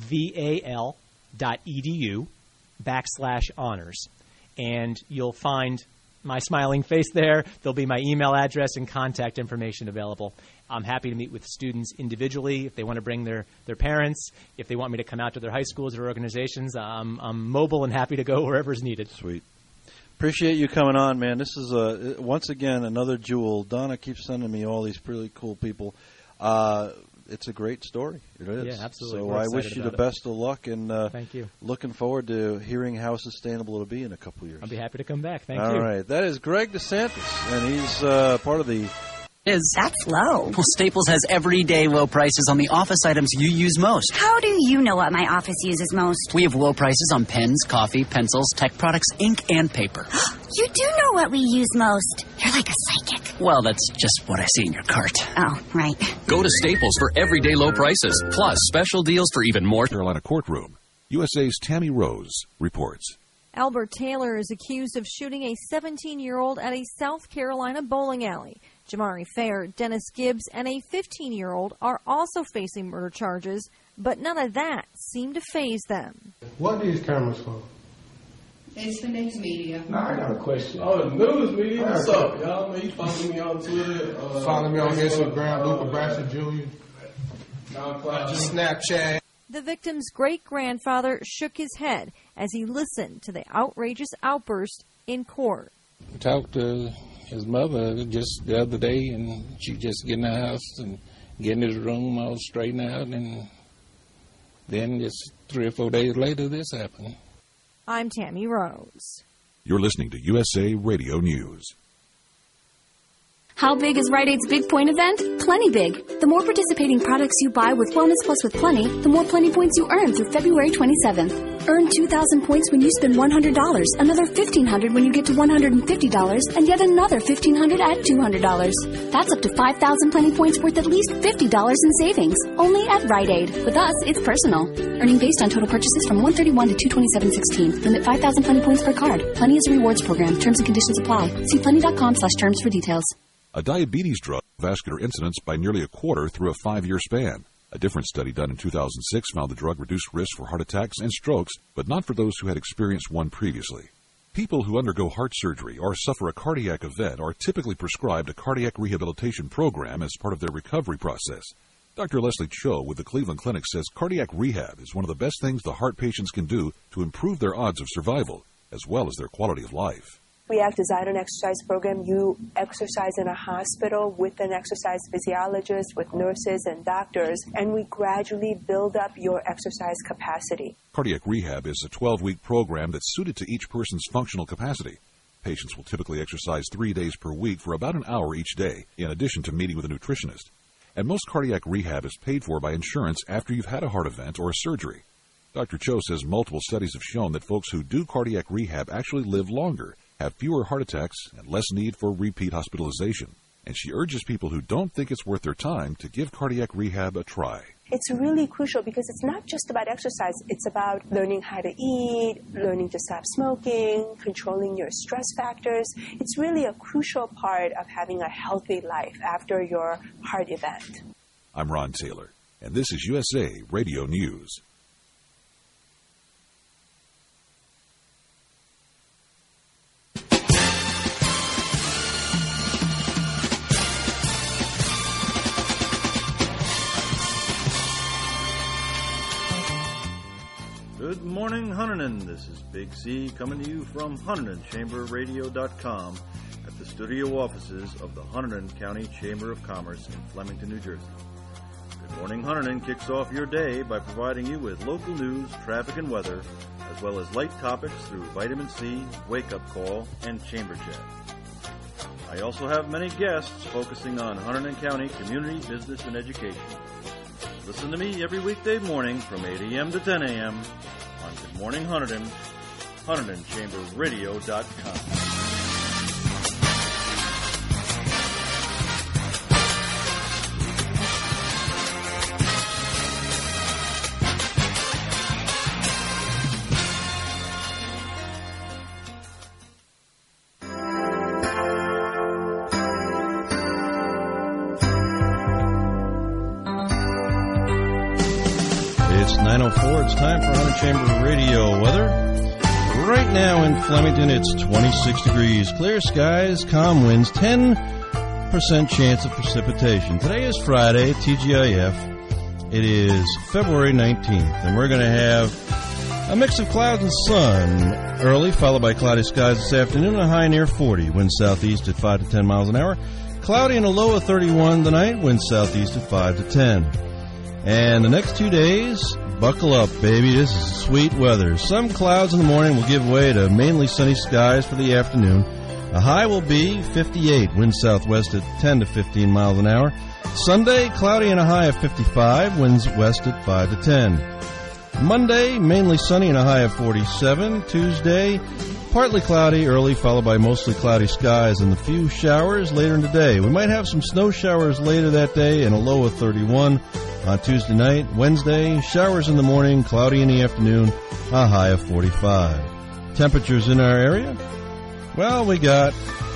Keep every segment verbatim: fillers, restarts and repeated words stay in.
val dot edu backslash honors. And you'll find my smiling face there. There'll be my email address and contact information available. I'm happy to meet with students individually if they want to bring their, their parents, if they want me to come out to their high schools or organizations. I'm, I'm mobile and happy to go wherever is needed. Sweet. Appreciate you coming on, man. This is, a, once again, another jewel. Donna keeps sending me all these really cool people. Uh, it's a great story. It is. Yeah, absolutely. So We're I wish you the it. best of luck. And uh, thank you. Looking forward to hearing how sustainable it'll be in a couple of years. I'll be happy to come back. Thank all you. All right. That is Greg DeSantis, and he's uh, part of the... Is That's low. Well, Staples has everyday low prices on the office items you use most. How do you know what my office uses most? We have low prices on pens, coffee, pencils, tech products, ink, and paper. You do know what we use most. You're like a psychic. Well, that's just what I see in your cart. Oh, right. Go to Staples for everyday low prices, plus special deals for even more. Carolina courtroom. U S A's Tammy Rose reports. Albert Taylor is accused of shooting a seventeen-year-old at a South Carolina bowling alley. Jamari Fair, Dennis Gibbs, and a fifteen-year-old are also facing murder charges, but none of that seemed to faze them. What are these cameras for? It's the news media. Now I got a question. Oh, the news media? What's up, y'all? Man, you follow me on Twitter? Uh, follow me on Instagram, Luca Braxton Junior Snapchat. The victim's great-grandfather shook his head as he listened to the outrageous outburst in court. I talked to his mother just the other day, and she just get in the house and get in his room all straightened out, and then just three or four days later, this happened. I'm Tammy Rose. You're listening to U S A Radio News. How big is Rite Aid's Big Point event? Plenty big. The more participating products you buy with Wellness Plus with Plenty, the more Plenty points you earn through February twenty-seventh. Earn two thousand points when you spend one hundred dollars, another fifteen hundred dollars when you get to one hundred fifty dollars, and yet another fifteen hundred dollars at two hundred dollars. That's up to five thousand Plenty points worth at least fifty dollars in savings, only at Rite Aid. With us, it's personal. Earning based on total purchases from one thirty-one to two twenty-seven sixteen. Limit five thousand Plenty points per card. Plenty is a rewards program. Terms and conditions apply. See plenty.com slash terms for details. A diabetes drug vascular incidence by nearly a quarter through a five-year span. A different study done in two thousand six found the drug reduced risk for heart attacks and strokes, but not for those who had experienced one previously. People who undergo heart surgery or suffer a cardiac event are typically prescribed a cardiac rehabilitation program as part of their recovery process. Doctor Leslie Cho with the Cleveland Clinic says cardiac rehab is one of the best things the heart patients can do to improve their odds of survival, as well as their quality of life. REACT Design and Exercise Program, you exercise in a hospital with an exercise physiologist, with nurses and doctors, and we gradually build up your exercise capacity. Cardiac rehab is a twelve-week program that's suited to each person's functional capacity. Patients will typically exercise three days per week for about an hour each day, in addition to meeting with a nutritionist. And most cardiac rehab is paid for by insurance after you've had a heart event or a surgery. Doctor Cho says multiple studies have shown that folks who do cardiac rehab actually live longer, have fewer heart attacks, and less need for repeat hospitalization. And she urges people who don't think it's worth their time to give cardiac rehab a try. It's really crucial because it's not just about exercise. It's about learning how to eat, learning to stop smoking, controlling your stress factors. It's really a crucial part of having a healthy life after your heart event. I'm Ron Taylor, and this is U S A Radio News. Good morning, Hunterdon. This is Big C coming to you from Hunterdon Chamber Radio dot com at the studio offices of the Hunterdon County Chamber of Commerce in Flemington, New Jersey. Good morning, Hunterdon kicks off your day by providing you with local news, traffic, and weather, as well as light topics through Vitamin C, Wake Up Call, and Chamber Chat. I also have many guests focusing on Hunterdon County community, business, and education. Listen to me every weekday morning from eight a.m. to ten a.m. on Good Morning Hunterdon, Hunterdon Chamber Radio dot com. nine oh four. It's time for Hunter Chamber Radio weather. Right now in Flemington, it's twenty-six degrees, clear skies, calm winds, ten percent chance of precipitation. Today is Friday, T G I F. It is February nineteenth, and we're going to have a mix of clouds and sun early, followed by cloudy skies this afternoon, a high near forty. Wind southeast at five to ten miles an hour. Cloudy and a low of thirty-one tonight, wind southeast at five to ten. And the next two days, buckle up, baby. This is sweet weather. Some clouds in the morning will give way to mainly sunny skies for the afternoon. A high will be fifty-eight, wind southwest at ten to fifteen miles an hour. Sunday, cloudy and a high of fifty-five, winds west at five to ten. Monday, mainly sunny and a high of forty-seven. Tuesday, partly cloudy early, followed by mostly cloudy skies and a few showers later in the day. We might have some snow showers later that day and a low of thirty-one on Tuesday night. Wednesday, showers in the morning, cloudy in the afternoon, a high of forty-five. Temperatures in our area? Well, we got,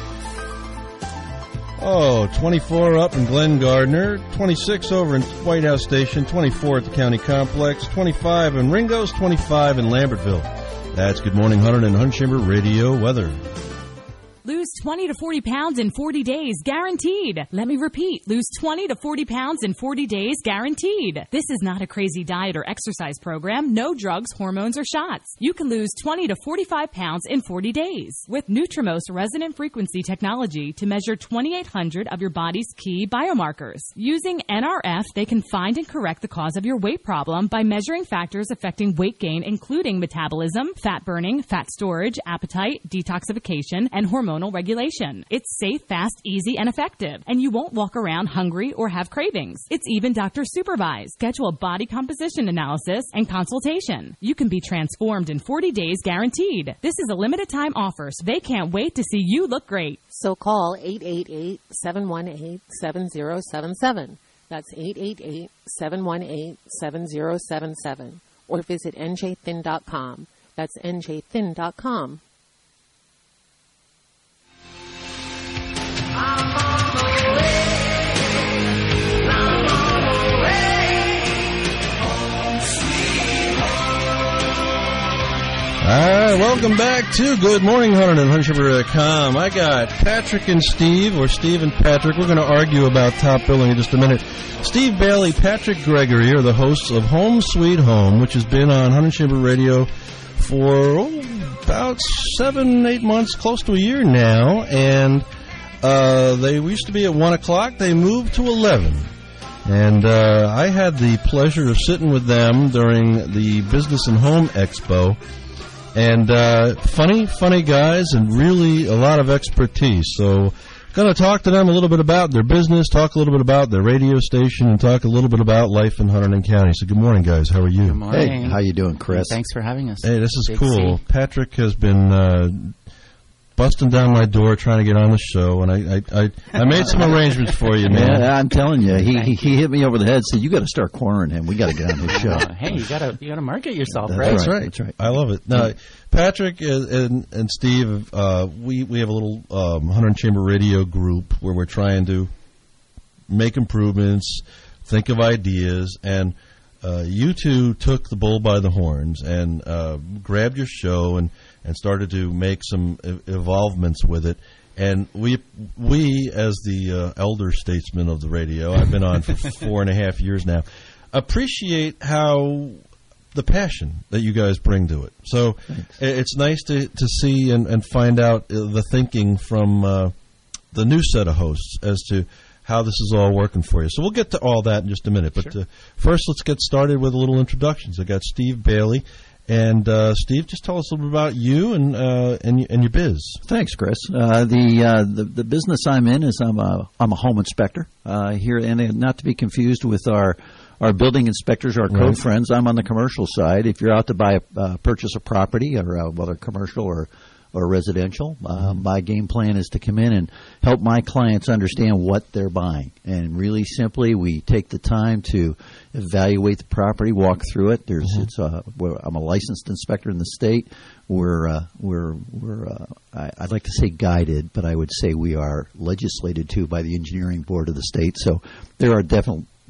oh, twenty-four up in Glen Gardner, twenty-six over in White House Station, twenty-four at the County Complex, twenty-five in Ringo's, twenty-five in Lambertville. That's Good Morning Hunter and Hunt Chamber Radio weather. Lose twenty to forty pounds in forty days, guaranteed. Let me repeat. Lose twenty to forty pounds in forty days, guaranteed. This is not a crazy diet or exercise program. No drugs, hormones, or shots. You can lose twenty to forty-five pounds in forty days with Nutrimost resonant frequency technology to measure twenty-eight hundred of your body's key biomarkers. Using N R F, they can find and correct the cause of your weight problem by measuring factors affecting weight gain, including metabolism, fat burning, fat storage, appetite, detoxification, and hormone regulation. It's safe, fast, easy, and effective, and you won't walk around hungry or have cravings. It's even doctor supervised. Schedule a body composition analysis and consultation. You can be transformed in forty days, guaranteed. This is a limited time offer, so they can't wait to see you look great. So call eight eight eight, seven one eight, seven zero seven seven. That's eight eight eight, seven one eight, seven zero seven seven. Or visit N J thin dot com. That's N J thin dot com. All right, welcome back to Good Morning Hunter and Hunt Chamber dot com. I got Patrick and Steve, or Steve and Patrick. We're going to argue about top billing in just a minute. Steve Bailey, Patrick Gregory are the hosts of Home Sweet Home, which has been on Hunter Chamber Radio for oh, about seven, eight months, close to a year now. And uh, they used to be at one o'clock. They moved to eleven. And uh, I had the pleasure of sitting with them during the Business and Home Expo. And uh, funny, funny guys, and really a lot of expertise. So, going to talk to them a little bit about their business, talk a little bit about their radio station, and talk a little bit about life in Hunterdon County. So, good morning, guys. How are you? Good morning. Hey, how you doing, Chris? Thanks for having us. Hey, this is Big cool. C. Patrick has been uh, busting down my door trying to get on the show, and I I, I, I made some arrangements for you, man. Yeah, I'm telling you, he he, he hit me over the head and said, you got to start cornering him. We got to get on his show. Uh, hey, you got to you got to market yourself, That's right? That's right. right. That's right. I love it. Now, Patrick and, and, and Steve, uh, we, we have a little um, Hunterdon Chamber radio group where we're trying to make improvements, think of ideas, and uh, you two took the bull by the horns and uh, grabbed your show and, and started to make some e- evolvements with it. And we, we as the uh, elder statesman of the radio, I've been on for four and a half years now, appreciate how the passion that you guys bring to it. So Thanks. It's nice to, to see and, and find out the thinking from uh, the new set of hosts as to how this is all working for you. So we'll get to all that in just a minute. But Sure. uh, first, let's get started with a little introductions. I got Steve Bailey. And, uh, Steve, just tell us a little bit about you and uh, and, and your biz. Thanks, Chris. Uh, the, uh, the the business I'm in is I'm a I'm a home inspector uh, here, and not to be confused with our our building inspectors, our code Right. friends. I'm on the commercial side. If you're out to buy a uh, purchase a property, or uh, whether commercial or or residential, uh, my game plan is to come in and help my clients understand what they're buying. And really simply, we take the time to evaluate the property, walk through it. There's, mm-hmm. it's a, we're, I'm a licensed inspector in the state. We're, uh, we're, we're, uh, I, I'd like to say guided, but I would say we are legislated to by the engineering board of the state. So there are definite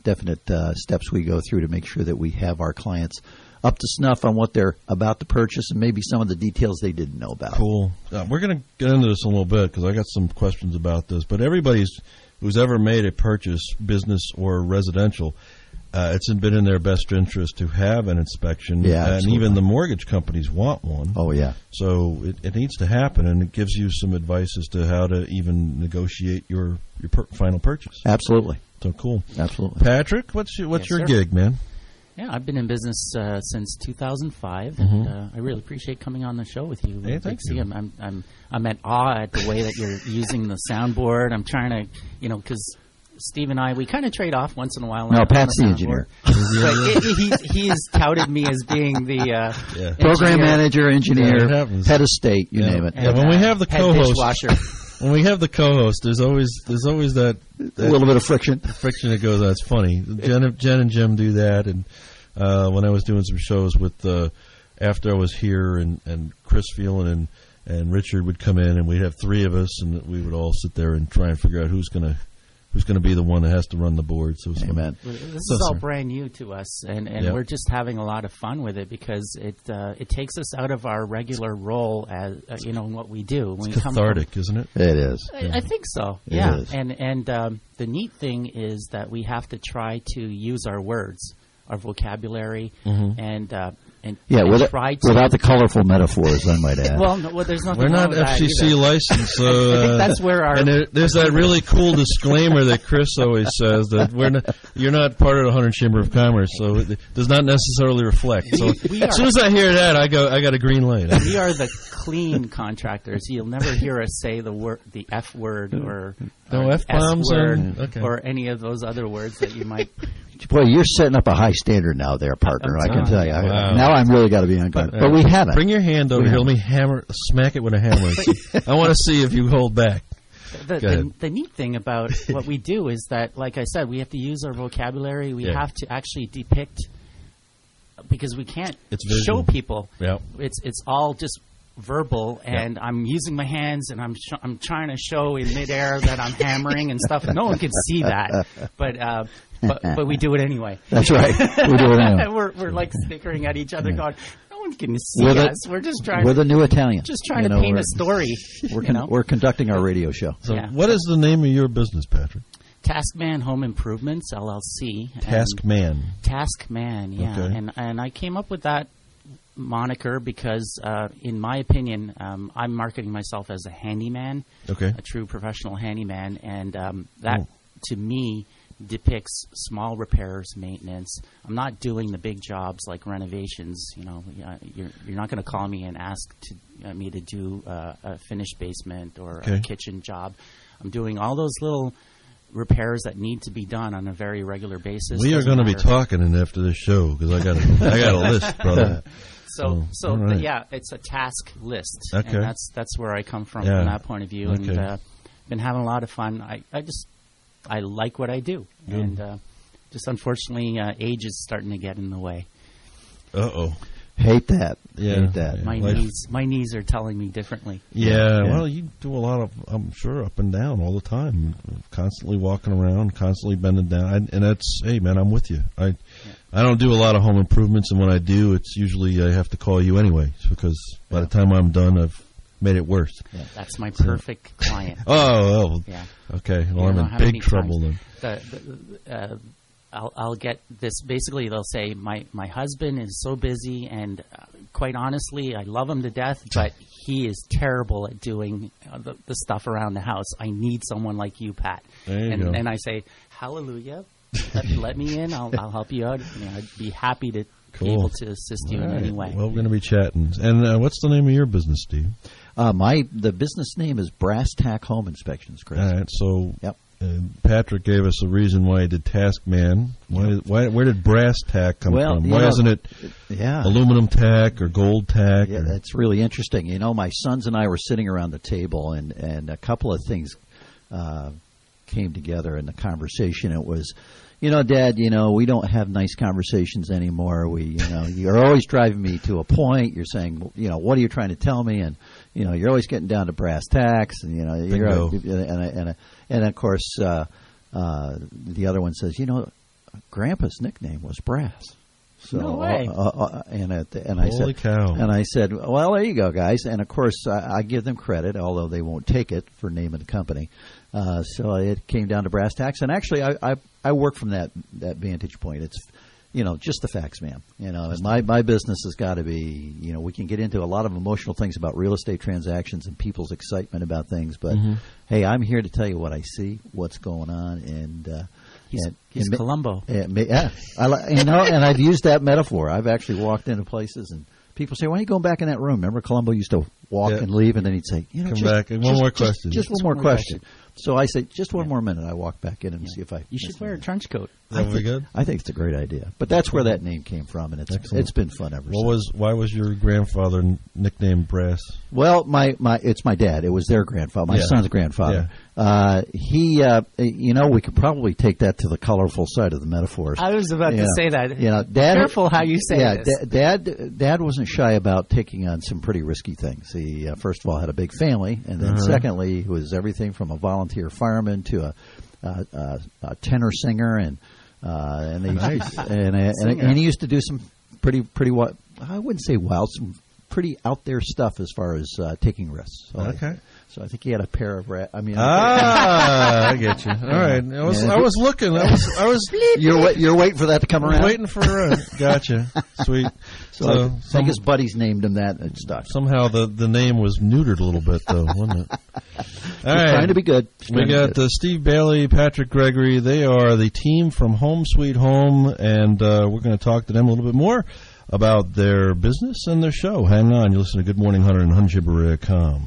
definite uh, steps we go through to make sure that we have our clients up to snuff on what they're about to purchase and maybe some of the details they didn't know about. Cool. Uh, we're going to get into this a little bit because I got some questions about this. But everybody's who's ever made a purchase, business or residential, uh, it's been in their best interest to have an inspection. Yeah, and absolutely. even the mortgage companies want one. Oh, yeah. So it, it needs to happen, and it gives you some advice as to how to even negotiate your, your per- final purchase. Absolutely. So cool. Absolutely. Patrick, what's your, what's Yes, your sir. gig, man? Yeah, I've been in business uh, since two thousand five, Mhm. and uh, I really appreciate coming on the show with you. Hey, Big thank C. you. I'm, I'm, I'm, I'm at awe at the way that you're using the soundboard. I'm trying to, you know, because Steve and I, we kind of trade off once in a while. No, on, Pat's on the the engineer. soundboard. But he, he's, he's touted me as being the uh, Yeah. Program engineer. manager, engineer, Yeah, it happens. head of state, you Yeah. name it. Yeah, when we have the head co-host, dishwasher. when we have the co-host, there's always there's always that, that A little bit of friction. friction that goes on. It's funny. Jen, Jen and Jim do that, and uh, when I was doing some shows with uh, after I was here, and, and Chris Phelan and and Richard would come in, and we'd have three of us, and we would all sit there and try and figure out who's gonna who's gonna be the one that has to run the board. So, it's Amen. Well, This So is all sorry. brand new to us, and, and Yep. we're just having a lot of fun with it because it uh, it takes us out of our regular role as uh, you know in what we do. When It's we come from- cathartic, isn't it? It is. I, I think so. It yeah, is. and and um, the neat thing is that we have to try to use our words, our vocabulary, Mhm. and uh, and, Yeah, and with try to without the colorful metaphors, I might add. well, no, well, there's nothing. We're wrong not with F that C C either. licensed, so I think uh, that's where our and there, there's that really cool disclaimer that Chris always says that we're not, you're not part of the Hunter Chamber of Commerce, so it does not necessarily reflect. So We are- as soon as I hear that, I go, I got a green light. We are the clean contractors. You'll never hear us say the word, the F word, or, No or F-bombs S word, and- okay. or any of those other words that you might. Boy, you're setting up a high standard now there, partner. I can tell you. I- Wow. Now I'm really got to be on guard. But we haven't. Bring your hand over We here. Let haven't. me hammer, smack it with a hammer. I want to see if you hold back. The, Go ahead. the, the neat thing about what we do is that, like I said, we have to use our vocabulary. We Yeah. have to actually depict, because we can't It's show visual. people. Yep. It's it's all just verbal, and I'm using my hands, and I'm sh- I'm trying to show in midair that I'm hammering and stuff. No one can see that, but uh, but but we do it anyway. That's right. We do it anyway. we're we're like snickering at each other, going, "No one can see We're the- us. We're just trying. We're the to, new Italian. Just trying You to know, paint we're- a story. We're, you con- know? we're conducting our radio show. So, Yeah. what is the name of your business, Patrick? Taskman Home Improvements L L C. and- Taskman. Taskman, yeah. Okay. And and I came up with that moniker because, uh, in my opinion, um, I'm marketing myself as a handyman, Okay. a true professional handyman, and um, that Oh. to me depicts small repairs, maintenance. I'm not doing the big jobs like renovations. You know, uh, you're you're not going to call me and ask to, uh, me to do uh, a finished basement or Okay. a kitchen job. I'm doing all those little repairs that need to be done on a very regular basis. We are Doesn't going to be matter. talking in after this show because I got a, I got a list, brother. So, Oh, so all right. yeah, it's a task list, Okay. and that's that's where I come from Yeah. from that point of view, and Okay. uh, been having a lot of fun. I, I just I like what I do, Good. and uh, just unfortunately, uh, age is starting to get in the way. Uh oh. Hate that. Yeah. Hate that. My Life- knees, my knees are telling me differently. Yeah, Yeah. well, you do a lot of, I'm sure, up and down all the time, constantly walking around, constantly bending down, I, and that's, hey, man, I'm with you. I, I don't do a lot of home improvements, and when I do, it's usually I have to call you anyway, because by the time I'm done, I've made it worse. That's my perfect client. Oh, oh, Yeah. okay. You Well, I'm know in how big many trouble times then. The, the, uh, I'll, I'll get this. Basically, they'll say, my, my husband is so busy, and uh, quite honestly, I love him to death, but he is terrible at doing uh, the, the stuff around the house. I need someone like you, Pat. There you and, go. and I say, hallelujah. Let, let me in. I'll, I'll help you out. You know, I'd be happy to Cool. be able to assist you All in right. any way. Well, we're going to be chatting. And uh, what's the name of your business, Steve? Uh, my the business name is Brass Tack Home Inspections, Chris. All right, so Yep. uh, Patrick gave us a reason why he did Taskman. Why, why, where did brass tack come Well, from? you Why know, isn't it Yeah. aluminum tack or gold tack? Yeah, or- that's really interesting. You know, my sons and I were sitting around the table, and, and a couple of things uh, came together in the conversation. It was, you know, Dad, you know, we don't have nice conversations anymore. We, you know, you're always driving me to a point. You're saying, you know, what are you trying to tell me? And, you know, you're always getting down to brass tacks. And, you know, you're, Bingo. and, and, and, and of course, uh, uh, the other one says, you know, Grandpa's nickname was Brass. So, No way. Uh, uh, and at the, and I Holy said, cow. and I said, well, there you go, guys. And of course, I, I give them credit, although they won't take it for naming the company. Uh, so it came down to brass tacks. And actually, I, I, I work from that that vantage point. It's, you know, just the facts, man. You know, and my my business has got to be, you know, we can get into a lot of emotional things about real estate transactions and people's excitement about things, but Mhm. hey, I'm here to tell you what I see, what's going on, and. Uh, He's, and, he's and, Columbo. Yeah, yeah, I li- you know, and I've used that metaphor. I've actually walked into places and people say, "Why are you going back in that room?" Remember, Columbo used to walk Yeah. and leave, and then he'd say, "You know, Come just, back and one just- more just- question. just, one Just more one more question." So I say, "Just one more minute." I walk back in and see if I. You should wear a trench coat. I That would be think, good. I think it's a great idea, but that's where that name came from, and it's Excellent. it's been fun ever What since. was why was your grandfather n- nicknamed Brass? Well, my, my it's my dad. It was their grandfather, my Yeah. son's grandfather. Uh, he, uh, you know, we could probably take that to the colorful side of the metaphors. I was about You to know, say that. You know, Dad. Careful how you say yeah, this. da- Dad. Dad wasn't shy about taking on some pretty risky things. He uh, first of all had a big family, and then Uh-huh. secondly, he was everything from a volunteer fireman to a, a, a, a tenor singer, and uh, and, they, Nice. and, and, and and he used to do some pretty pretty what I wouldn't say wild, some pretty out there stuff as far as uh, taking risks. So Okay. I, so I think he had a pair of rat. I mean, Ah, I get you. All right, I was Yeah. I was looking. I was I was you're wait, you're waiting for that to come around. waiting for. Uh, gotcha. Sweet. So, So, I think some- his buddies named him that, and it stuck. somehow the the name was neutered a little bit, though, wasn't it? All right. Trying to be good. We Trying to got be good. uh, Steve Bailey, Patrick Gregory. They are the team from Home Sweet Home, and uh, we're going to talk to them a little bit more about their business and their show. Hang on. You listen to Good Morning Hunter and hunt chamber dot com.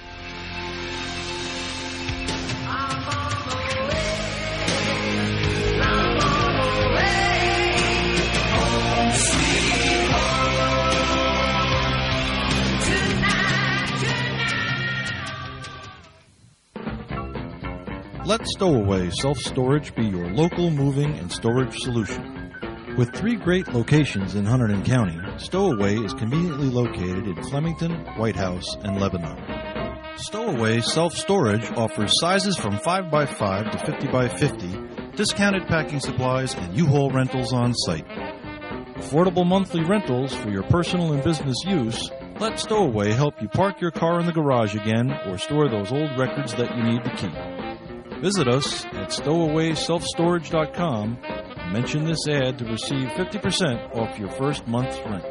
Let Stowaway Self-Storage be your local moving and storage solution. With three great locations in Hunterdon County, Stowaway is conveniently located in Flemington, White House, and Lebanon. Stowaway Self-Storage offers sizes from five by five to fifty by fifty, discounted packing supplies, and U-Haul rentals on site. Affordable monthly rentals for your personal and business use. Let Stowaway help you park your car in the garage again or store those old records that you need to keep. Visit us at stowaway self storage dot com and mention this ad to receive fifty percent off your first month's rent.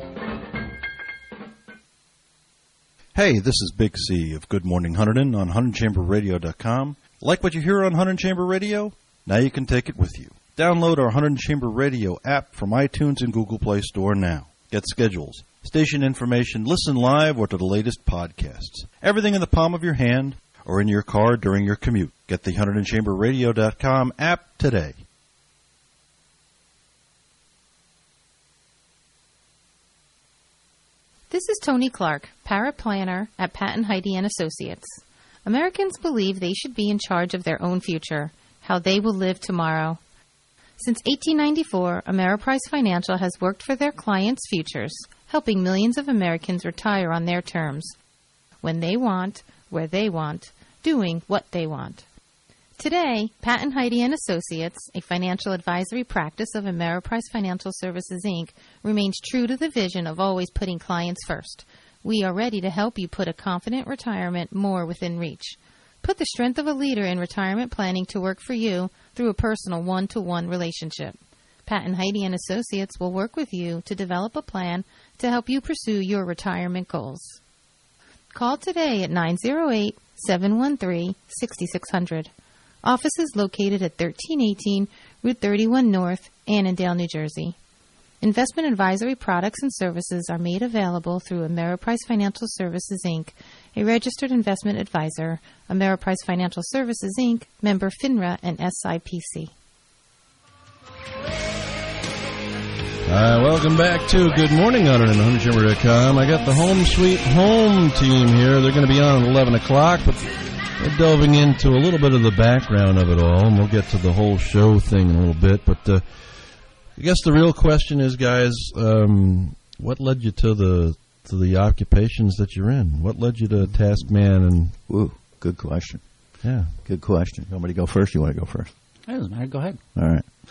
Hey, this is Big C of Good Morning Hunterdon on hunt chamber radio dot com. Like what you hear on Hunterdon Chamber Radio? Now you can take it with you. Download our Hunterdon Chamber Radio app from iTunes and Google Play Store now. Get schedules, station information, listen live, or to the latest podcasts. Everything in the palm of your hand or in your car during your commute. Get the hunterdon chamber radio dot com app today. This is Tony Clark, paraplanner at Patton Heidi and Associates. Americans believe they should be in charge of their own future, how they will live tomorrow. Since eighteen ninety-four, Ameriprise Financial has worked for their clients' futures, helping millions of Americans retire on their terms, when they want, where they want, doing what they want. Today, Patton Heidi and Associates, a financial advisory practice of Ameriprise Financial Services, Incorporated, remains true to the vision of always putting clients first. We are ready to help you put a confident retirement more within reach. Put the strength of a leader in retirement planning to work for you through a personal one-to-one relationship. Patton Heidi and Associates will work with you to develop a plan to help you pursue your retirement goals. Call today at nine zero eight, seven one three, six six zero zero. Office is located at thirteen eighteen Route thirty-one North, Annandale, New Jersey. Investment advisory products and services are made available through Ameriprise Financial Services, Incorporated, a registered investment advisor, Ameriprise Financial Services, Incorporated, member FINRA and S I P C. Uh, welcome back to Good Morning Hunter and hunt chamber dot com. I got the Home Sweet Home team here. They're going to be on at eleven o'clock, but we're delving into a little bit of the background of it all, and we'll get to the whole show thing in a little bit. But uh, I guess the real question is, guys, um, what led you to the to the occupations that you're in? What led you to Taskman? And Ooh, good question. Yeah, good question. You want me to go first? You want to go first? It doesn't matter. Go ahead. All right.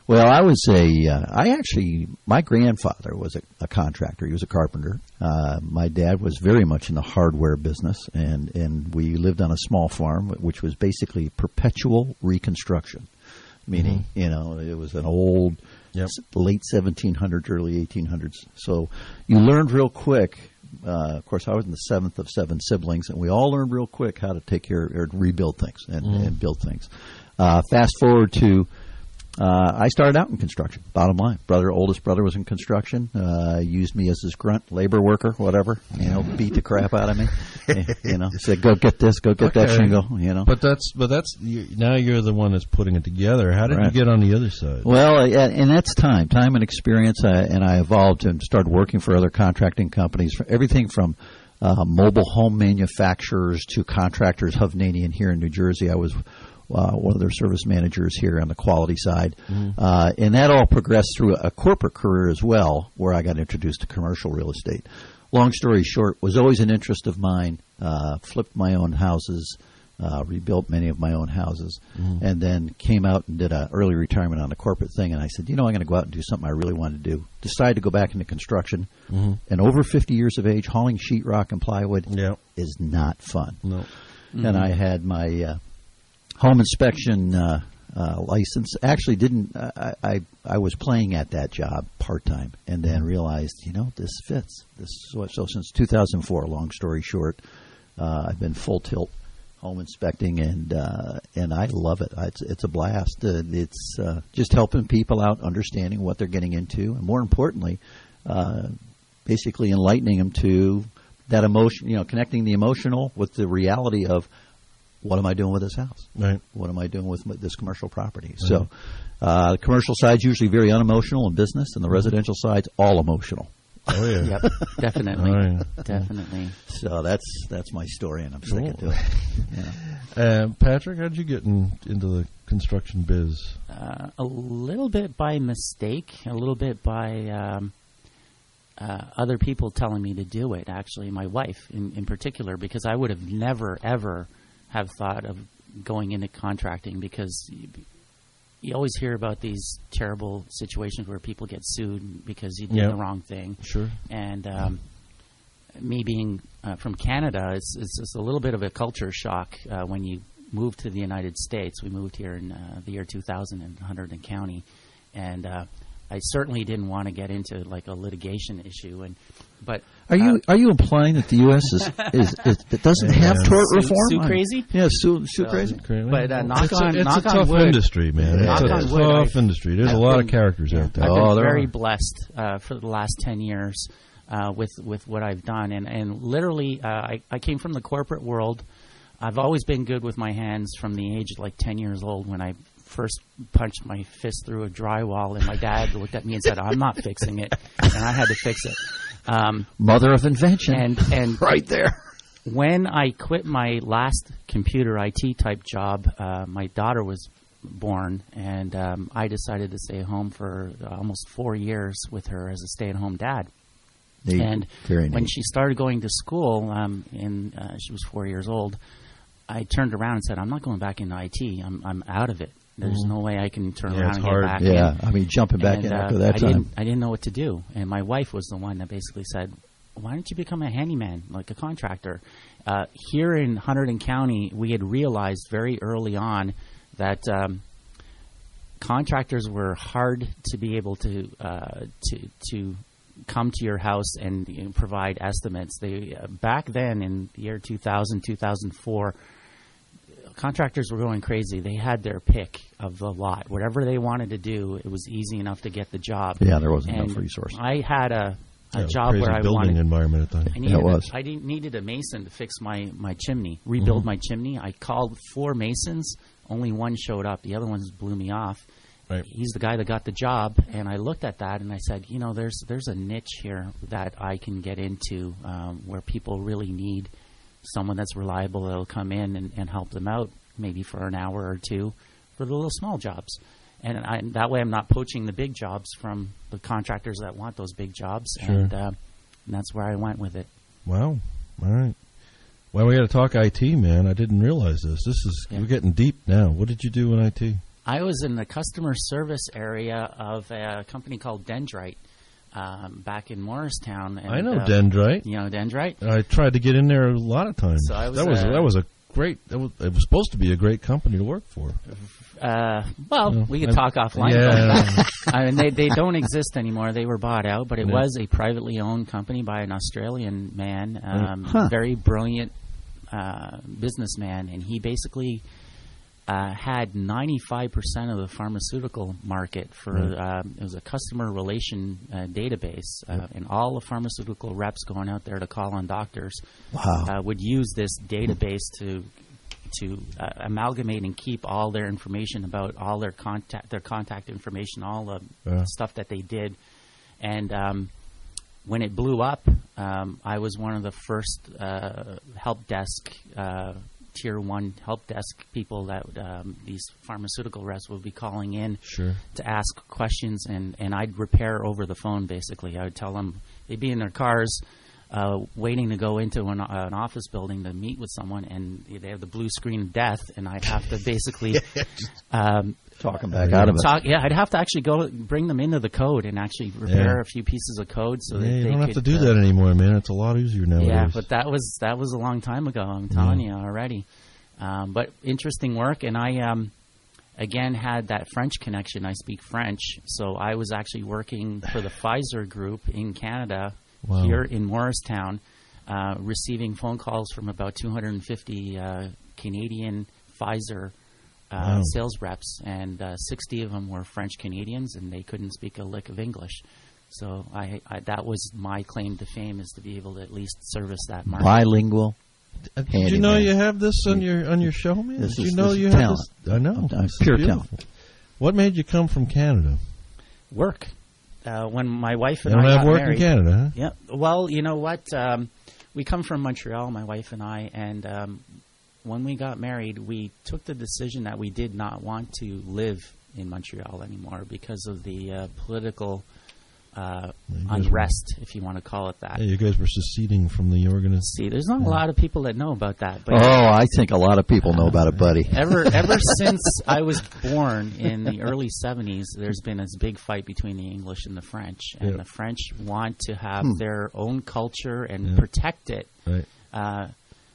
Well, I was a, uh, I actually, my grandfather was a, a contractor. He was a carpenter. Uh, my dad was very much in the hardware business, and, and we lived on a small farm, which was basically perpetual reconstruction, meaning, mm-hmm. you know, it was an old, yep. late seventeen hundreds, early eighteen hundreds. So you learned real quick. Uh, of course, I was in the seventh of seven siblings, and we all learned real quick how to take care or rebuild things and, mm-hmm. and build things. Uh, fast forward to Uh, I started out in construction, bottom line. Brother, oldest brother was in construction, uh, used me as his grunt, labor worker, whatever, you know, beat the crap out of me. You know, said, go get this, go get okay. that shingle, you know. But that's, but that's, you, now you're the one that's putting it together. How did right. you get on the other side? Well, uh, and that's time, time and experience, uh, and I evolved and started working for other contracting companies, for everything from uh, mobile home manufacturers to contractors, Hovnanian here in New Jersey. I was Uh, one of their service managers here on the quality side. Mm-hmm. Uh, and that all progressed through a corporate career as well, where I got introduced to commercial real estate. Long story short, was always an interest of mine, uh, flipped my own houses, uh, rebuilt many of my own houses, mm-hmm. and then came out and did an early retirement on a corporate thing. And I said, you know, I'm going to go out and do something I really wanted to do. Decided to go back into construction. Mm-hmm. And over fifty years of age, hauling sheetrock and plywood yep. is not fun. No. Mm-hmm. And I had my Uh, home inspection uh, uh, license. Actually, didn't I, I? I was playing at that job part time, and then realized, you know, this fits. This so, so since two thousand four. Long story short, uh, I've been full tilt home inspecting, and uh, and I love it. It's it's a blast. Uh, it's uh, just helping people out, understanding what they're getting into, and more importantly, uh, basically enlightening them to that emotion. You know, connecting the emotional with the reality of, what am I doing with this house? Right. What am I doing with this commercial property? Right. So uh, the commercial side's usually very unemotional in business, and the residential side's all emotional. Oh, yeah. Yep, definitely. Oh, yeah. Definitely. So that's that's my story, and I'm sticking cool. to it. Yeah. Uh, Patrick, how did you get in, into the construction biz? Uh, a little bit by mistake, a little bit by um, uh, other people telling me to do it, actually, my wife in, in particular, because I would have never, ever have thought of going into contracting, because you, you always hear about these terrible situations where people get sued because you did yep. the wrong thing. Sure. And um, me being uh, from Canada, it's, it's just a little bit of a culture shock uh, when you move to the United States. We moved here in uh, the year two thousand in Hunterdon County, and uh, I certainly didn't want to get into like a litigation issue. And but are you uh, are you implying that the U S is is, is it doesn't yeah. have tort Sue, reform? Sue crazy? Yeah, sue sue so, crazy. But uh, knock it's on a, it's knock a on tough wood, industry, man. Yeah, It's knock a on wood, tough I've, industry. There's I've a lot been, of characters yeah, out there. I've oh, been there very are. blessed uh, for the last ten years uh, with with what I've done, and and literally, uh, I I came from the corporate world. I've always been good with my hands from the age of like ten years old, when I first punched my fist through a drywall, and my dad looked at me and said, "I'm not fixing it," and I had to fix it. Um, Mother of invention, and and right there. When I quit my last computer I T type job, uh, my daughter was born, and um, I decided to stay home for almost four years with her as a stay-at-home dad. Neat. And Very when neat. she started going to school, um, and uh, she was four years old, I turned around and said, "I'm not going back into I T. I'm I'm out of it. There's Mhm. no way I can turn Yeah, around it's and hard. get back Yeah, in." I mean, jumping back And, in uh, after that I time. Didn't, I didn't know what to do. And my wife was the one that basically said, "Why don't you become a handyman, like a contractor?" Uh, here in Hunterdon County, we had realized very early on that um, contractors were hard to be able to uh, to to come to your house and you know, provide estimates. They uh, back then in the year two thousand, two thousand four, contractors were going crazy. They had their pick of the lot. Whatever they wanted to do, it was easy enough to get the job. Yeah, there wasn't and enough resource. I had a, a Yeah, job crazy where I building wanted environment at the time. I needed, Yeah, it was. A, I didn't- needed a mason to fix my, my chimney, rebuild Mhm. my chimney. I called four masons. Only one showed up. The other ones blew me off. Right. He's the guy that got the job, and I looked at that and I said, you know, there's there's a niche here that I can get into um, where people really need someone that's reliable that'll come in and, and help them out, maybe for an hour or two for the little small jobs. And I, that way I'm not poaching the big jobs from the contractors that want those big jobs. Sure. And, uh, and that's where I went with it. Wow. All right. Well, we got to talk I T, man. I didn't realize this. This is Yeah. We're getting deep now. What did you do in I T? I was in the customer service area of a company called Dendrite um, back in Morristown. And, I know uh, Dendrite. You know Dendrite? I tried to get in there a lot of times. So I was, that was uh, that was a great. That was, it was supposed to be a great company to work for. Uh, well, Yeah. we could I- talk offline. Yeah. about that. I mean, they they don't exist anymore. They were bought out, but it Yeah. was a privately owned company by an Australian man, um, Huh. very brilliant uh, businessman, and he basically uh, had ninety-five percent of the pharmaceutical market for. Right. Um, it was a customer relation uh, database, uh, and all the pharmaceutical reps going out there to call on doctors Wow. uh, would use this database to to uh, amalgamate and keep all their information about all their contact, their contact information, all the Yeah. stuff that they did. And um, when it blew up, um, I was one of the first uh, help desk, uh, tier one help desk people that um, these pharmaceutical reps would be calling in Sure. to ask questions, and, and I'd repair over the phone, basically. I would tell them, they'd be in their cars, Uh, waiting to go into an, uh, an office building to meet with someone, and they have the blue screen of death, and I'd have to basically um, Talk them back out of it. talk, yeah, I'd have to actually go bring them into the code and actually repair Yeah. a few pieces of code so Yeah, that you they don't could, have to do uh, that anymore, man. It's a lot easier nowadays. yeah, but that was that was a long time ago. I'm telling Yeah. you already. Um, but interesting work, and I um, again had that French connection. I speak French, so I was actually working for the Pfizer group in Canada, Wow. here in Morristown, uh, receiving phone calls from about two hundred fifty uh, Canadian Pfizer uh, Wow. sales reps, and uh, sixty of them were French Canadians, and they couldn't speak a lick of English. So I, I that was my claim to fame, is to be able to at least service that market. Bilingual. Did you know you have this on your on your show, man? This Did is- you know this you is have talent. this? I know. Uh, This is pure beautiful. talent. What made you come from Canada? Work. Uh, when my wife and You don't I have got work in married, Canada, huh? Yeah. Well, you know what? Um, we come from Montreal, my wife and I, and um, when we got married, we took the decision that we did not want to live in Montreal anymore because of the uh, political uh, you guys unrest, if you want to call it that. Yeah, you guys were seceding from the organization. See, there's not a lot of people that know about that. But Oh, I think a lot of people know about it, buddy. ever ever since I was born in the early seventies, there's been this big fight between the English and the French, and Yeah. the French want to have Hmm. their own culture and Yeah. protect it. Right. Uh,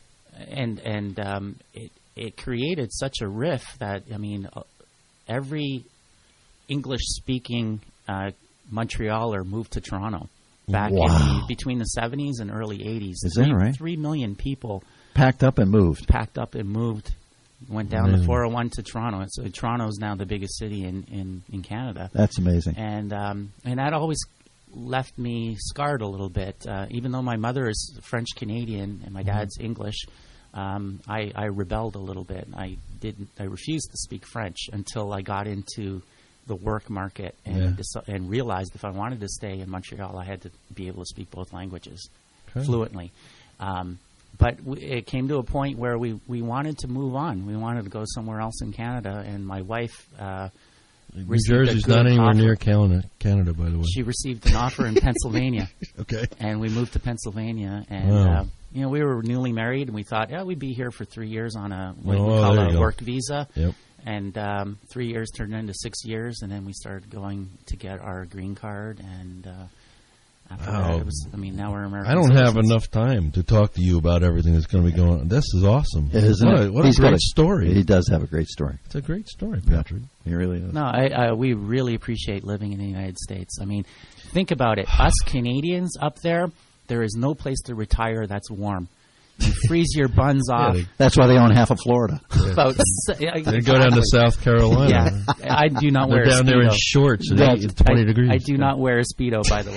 and and um, it it created such a rift that, I mean, uh, every English speaking uh, Montrealer moved to Toronto back in Wow. the, between the seventies and early eighties. Is that Three- right? Three million people Packed up and moved. packed up and moved, went down Amazing. the four oh one to Toronto. So Toronto is now the biggest city in, in, in Canada. That's amazing. And um, and that always left me scarred a little bit. Uh, even though my mother is French Canadian and my dad's English, um, I, I rebelled a little bit. I didn't. I refused to speak French until I got into the work market and Yeah. deci- and realized if I wanted to stay in Montreal, I had to be able to speak both languages Okay. fluently. Um, but w- it came to a point where we, we wanted to move on. We wanted to go somewhere else in Canada, and my wife uh, New received a Jersey's good not anywhere offer. near Canada, Canada, by the way. She received an offer in Pennsylvania. Okay. And we moved to Pennsylvania, and Wow. uh, you know, we were newly married, and we thought, yeah, we'd be here for three years on a what Oh, we call there you a go. work visa. Yep. And um, three years turned into six years, and then we started going to get our green card, and uh, after Wow. that, it was. I mean, now we're American. I don't have citizens. enough time to talk to you about everything that's going to be going on. This is awesome. Isn't what it? a, what a He's great got a story. He does have a great story. It's a great story, Patrick. He really is. No, I, I, we really appreciate living in the United States. I mean, think about it. Us Canadians up there, there is no place to retire that's warm. You freeze your buns off. That's why they own half of Florida. About s- yeah, They go down to exactly. South Carolina. Yeah, I do not They're wear. a down there in Speedo. shorts and No, eight- twenty I, degrees. I do not wear a Speedo, by the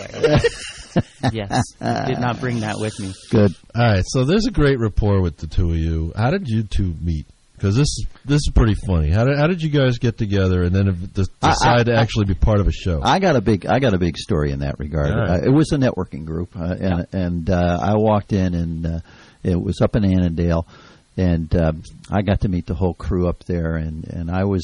way. Yes, I did not bring that with me. Good. All right, so there's a great rapport with the two of you. How did you two meet? Because this is this is pretty funny. How did how did you guys get together and then have- de- I- decide I- to actually be part of a show? I got a big, I got a big story in that regard. All right. Uh, it was a networking group, uh, and and uh, I walked in, and uh, it was up in Annandale, and uh, I got to meet the whole crew up there, and, and I was,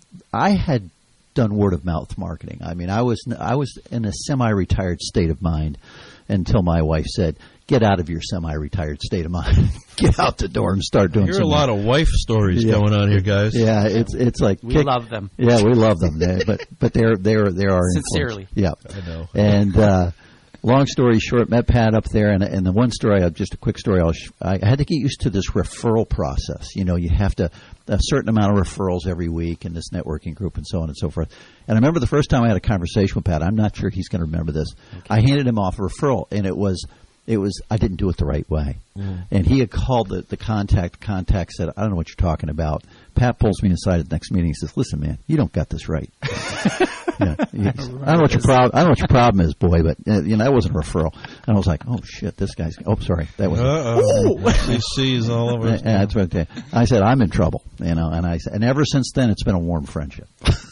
I had done word of mouth marketing. I mean, I was I was in a semi-retired state of mind until my wife said, get out of your semi-retired state of mind. Get out the door and start doing. I hear some a lot of wife stories yeah. going on here, guys. Yeah, it's it's like we kick, love them. Yeah, we love them. They, but but they're they're they are sincerely. Yeah, I know. And uh, long story short, met Pat up there, and and the one story, just a quick story. I'll sh- I had to get used to this referral process. You know, you have to a certain amount of referrals every week in this networking group, and so on and so forth. And I remember the first time I had a conversation with Pat. I'm not sure he's going to remember this. Okay. I handed him off a referral, and it was. It was I didn't do it the right way, mm. and he had called the, the contact. Contact said, "I don't know what you're talking about." Pat pulls me aside at the next meeting. He says, "Listen, man, you don't got this right." yeah, he, I don't know what your problem. I don't know what your problem is, boy, but uh, you know that wasn't a referral. And I was like, "Oh shit, this guy's." Oh, sorry, that was. Uh-oh. He sees all over. Yeah, that's what I, I said. I'm in trouble, you know, and I said, and ever since then, it's been a warm friendship.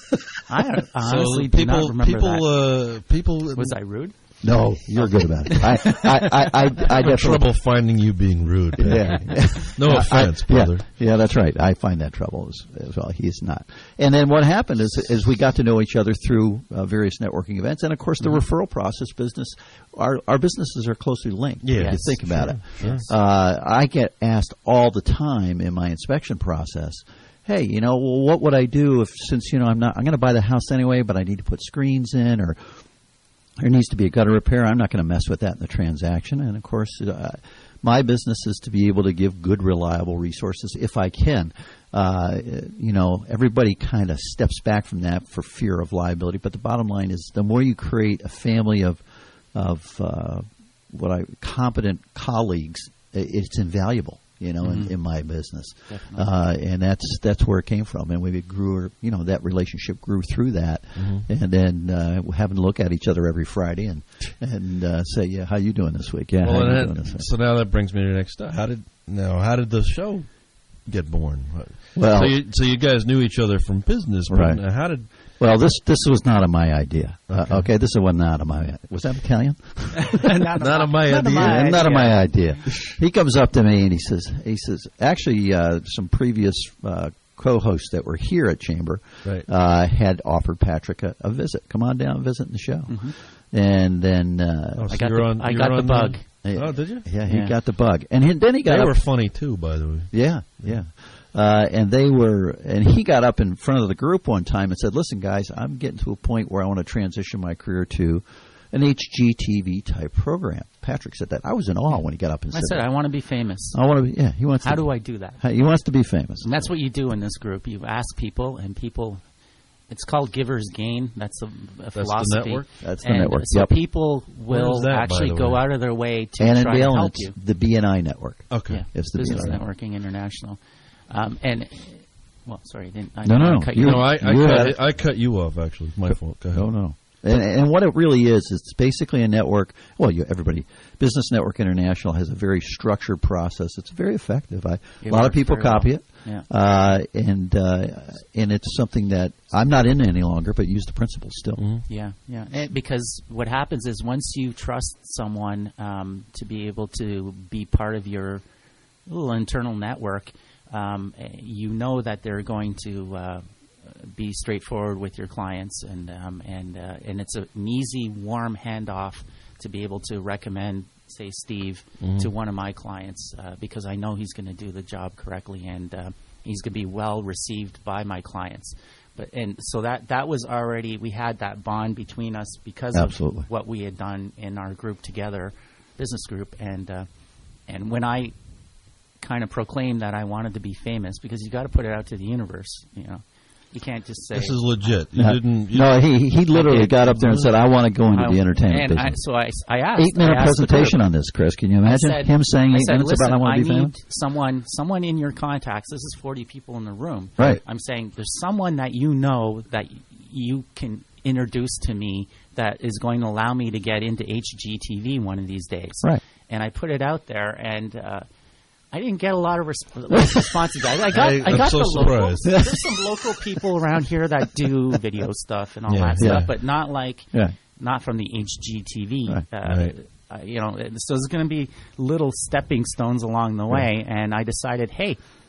I honestly so do people, not remember people, that. Uh, people, was I rude? No, you're good about it. I, I, I, I, I have trouble finding you being rude. Yeah. No offense, I, brother. Yeah, yeah, that's right. I find that trouble as, as well. He's not. And then what happened is, is we got to know each other through uh, various networking events, and of course the mm-hmm. referral process. Business, our our businesses are closely linked. Yeah, if you think about sure, it. Sure. Uh, I get asked all the time in my inspection process. Hey, you know, well, what would I do if, since you know I'm not, I'm going to buy the house anyway, but I need to put screens in, or there needs to be a gutter repair. I'm not going to mess with that in the transaction. And, of course, uh, my business is to be able to give good, reliable resources if I can. Uh, you know, everybody kind of steps back from that for fear of liability. But the bottom line is the more you create a family of of uh, what I competent colleagues, it's invaluable. You know, mm-hmm. in, in my business, uh, and that's that's where it came from, and we grew, you know, that relationship grew through that, mm-hmm. and then uh, having to look at each other every Friday and and uh, say, yeah, how you doing this week? Yeah, well, how you that, doing this week? So now that brings me to the next step. How did now? How did the show get born? Well, so you, so you guys knew each other from business, but right? How did? Well, this this was not of my idea. Okay, uh, okay this was not of my. Was that Italian? not, not of my not idea. Of my idea. Not of my idea. He comes up to me and he says, he says, actually, uh, some previous uh, co-hosts that were here at Chamber right. uh, had offered Patrick a, a visit. Come on down and visit the show. Mm-hmm. And then uh, oh, so I got the, on, I got the bug. The, oh, did you? Yeah, he yeah. got the bug, and he, then he got. They up, were funny too, by the way. Yeah, yeah. Uh, and they were, and he got up in front of the group one time and said, "Listen, guys, I'm getting to a point where I want to transition my career to an H G T V type program." Patrick said that. I was in awe when he got up and I said, "I said that. I want to be famous." I want to be. Yeah, he wants. How to do be, I do that? He wants to be famous. And that's what you do in this group. You ask people, and people. It's called Giver's Gain. That's a, a that's philosophy. The network? That's the and network. So yep. people will that, actually the go way? out of their way to Annandale, try to help you. The B N I network. Okay, yeah, it's the Business B N I Networking International. Um, and well, sorry, I didn't. I no, didn't no, cut you. you No, I, I, cut, it. I cut you off. Actually, it's my fault. Go ahead. No, no. And, and what it really is, it's basically a network. Well, you, everybody, Business Network International has a very structured process. It's very effective. I, a lot of people copy well. it, yeah. uh, and uh, and it's something that I'm not in any longer, but use the principles still. Mm-hmm. Yeah, yeah. And because what happens is once you trust someone um, to be able to be part of your little internal network, um, you know that they're going to. Uh, be straightforward with your clients, and um, and uh, and it's a, an easy, warm handoff to be able to recommend, say, Steve, mm-hmm. to one of my clients uh, because I know he's going to do the job correctly, and uh, he's going to be well received by my clients. But and so that that was already, we had that bond between us because Absolutely. of what we had done in our group together, business group, and uh, and when I kind of proclaimed that I wanted to be famous, because you got to put it out to the universe, you know. You can't just say this is legit. You no, didn't. You no, he he literally got up there and said, "I want to go into I, the entertainment and business." I, so I, I asked. Eight minute I asked presentation on this, Chris. Can you imagine said, him saying eight said, minutes about I want to be I need famous? someone, someone in your contacts. This is forty people in the room. Right. I'm saying there's someone that you know that you can introduce to me that is going to allow me to get into H G T V one of these days. Right. And I put it out there, and uh, I didn't get a lot of resp- responses. I, I got, I, I got so the local. surprised. There's some local people around here that do video stuff and all Yeah, that yeah. stuff, but not like, yeah. not from the H G T V. Right, uh, right. Uh, you know, so there's going to be little stepping stones along the way, and I decided, hey,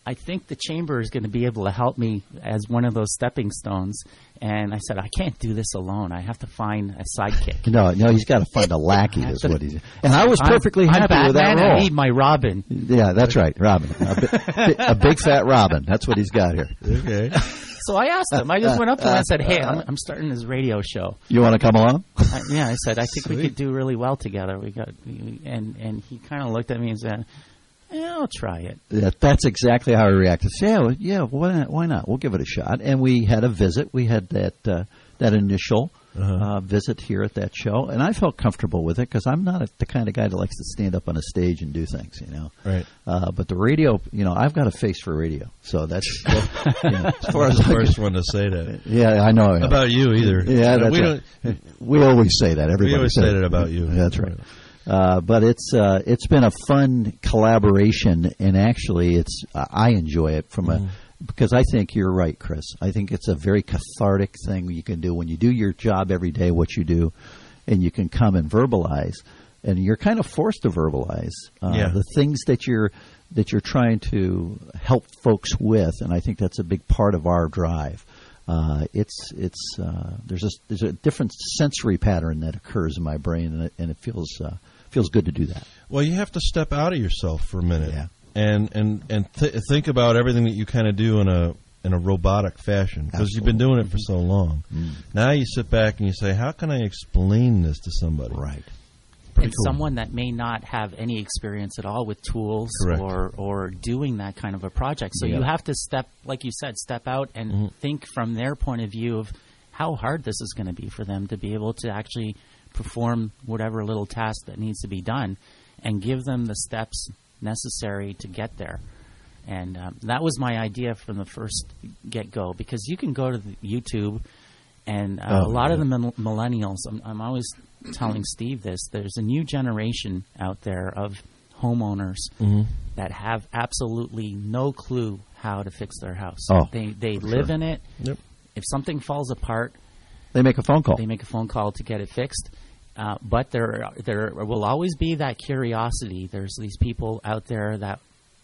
I think the chamber is going to be able to help me as one of those stepping stones. And I said, I can't do this alone. I have to find a sidekick. No, no, he's got to find a lackey. Is what he's. And I was perfectly I'm, happy I'm with that Batman, role. I need my Robin. Yeah, that's right, Robin. A, bi- a big fat Robin. That's what he's got here. Okay. So I asked him. I just went up to him and said, hey, I'm, I'm starting this radio show. You want to come along? I, yeah, I said, I think Sweet. we could do really well together. We got, we, and and he kind of looked at me and said, yeah, I'll try it. Yeah, that's exactly how he reacted. So, yeah, well, yeah, why not? Why not? We'll give it a shot. And we had a visit. We had that uh, that initial Uh-huh. uh, visit here at that show, and I felt comfortable with it because I'm not a, the kind of guy that likes to stand up on a stage and do things, you know. Right. Uh, but the radio, you know, I've got a face for radio, so that's that, you know, as far I'm as the I first can- one to say that. Yeah, I know. About you either. Yeah, Uh, that's we right. don't- We always say that. Everybody We always says say that about you. That's right. Uh, but it's uh, it's been a fun collaboration, and actually, it's uh, I enjoy it from Mm-hmm. a because I think you're right, Chris. I think it's a very cathartic thing you can do when you do your job every day, what you do, and you can come and verbalize, and you're kind of forced to verbalize uh, Yeah. the things that you're that you're trying to help folks with, and I think that's a big part of our drive. Uh, it's it's uh, there's a there's a different sensory pattern that occurs in my brain, and it, and it feels uh, feels good to do that. Well, you have to step out of yourself for a minute, Yeah. and and and th- think about everything that you kind of do in a in a robotic fashion because you've been doing it for so long. Mm. Now you sit back and you say, "How can I explain this to somebody?" Right. Pretty and cool. someone that may not have any experience at all with tools Correct. or or doing that kind of a project. So Yeah. you have to step, like you said, step out and Mm-hmm. think from their point of view of how hard this is going to be for them to be able to actually perform whatever little task that needs to be done and give them the steps necessary to get there. And um, that was my idea from the first get-go, because you can go to the YouTube and uh, Oh, a lot yeah. of the mil- millennials, I'm, I'm always telling Steve this, there's a new generation out there of homeowners Mhm. that have absolutely no clue how to fix their house. Oh, they they for live sure. in it. Yep. If something falls apart, They make a phone call. they make a phone call to get it fixed. Uh, but there there will always be that curiosity. There's these people out there that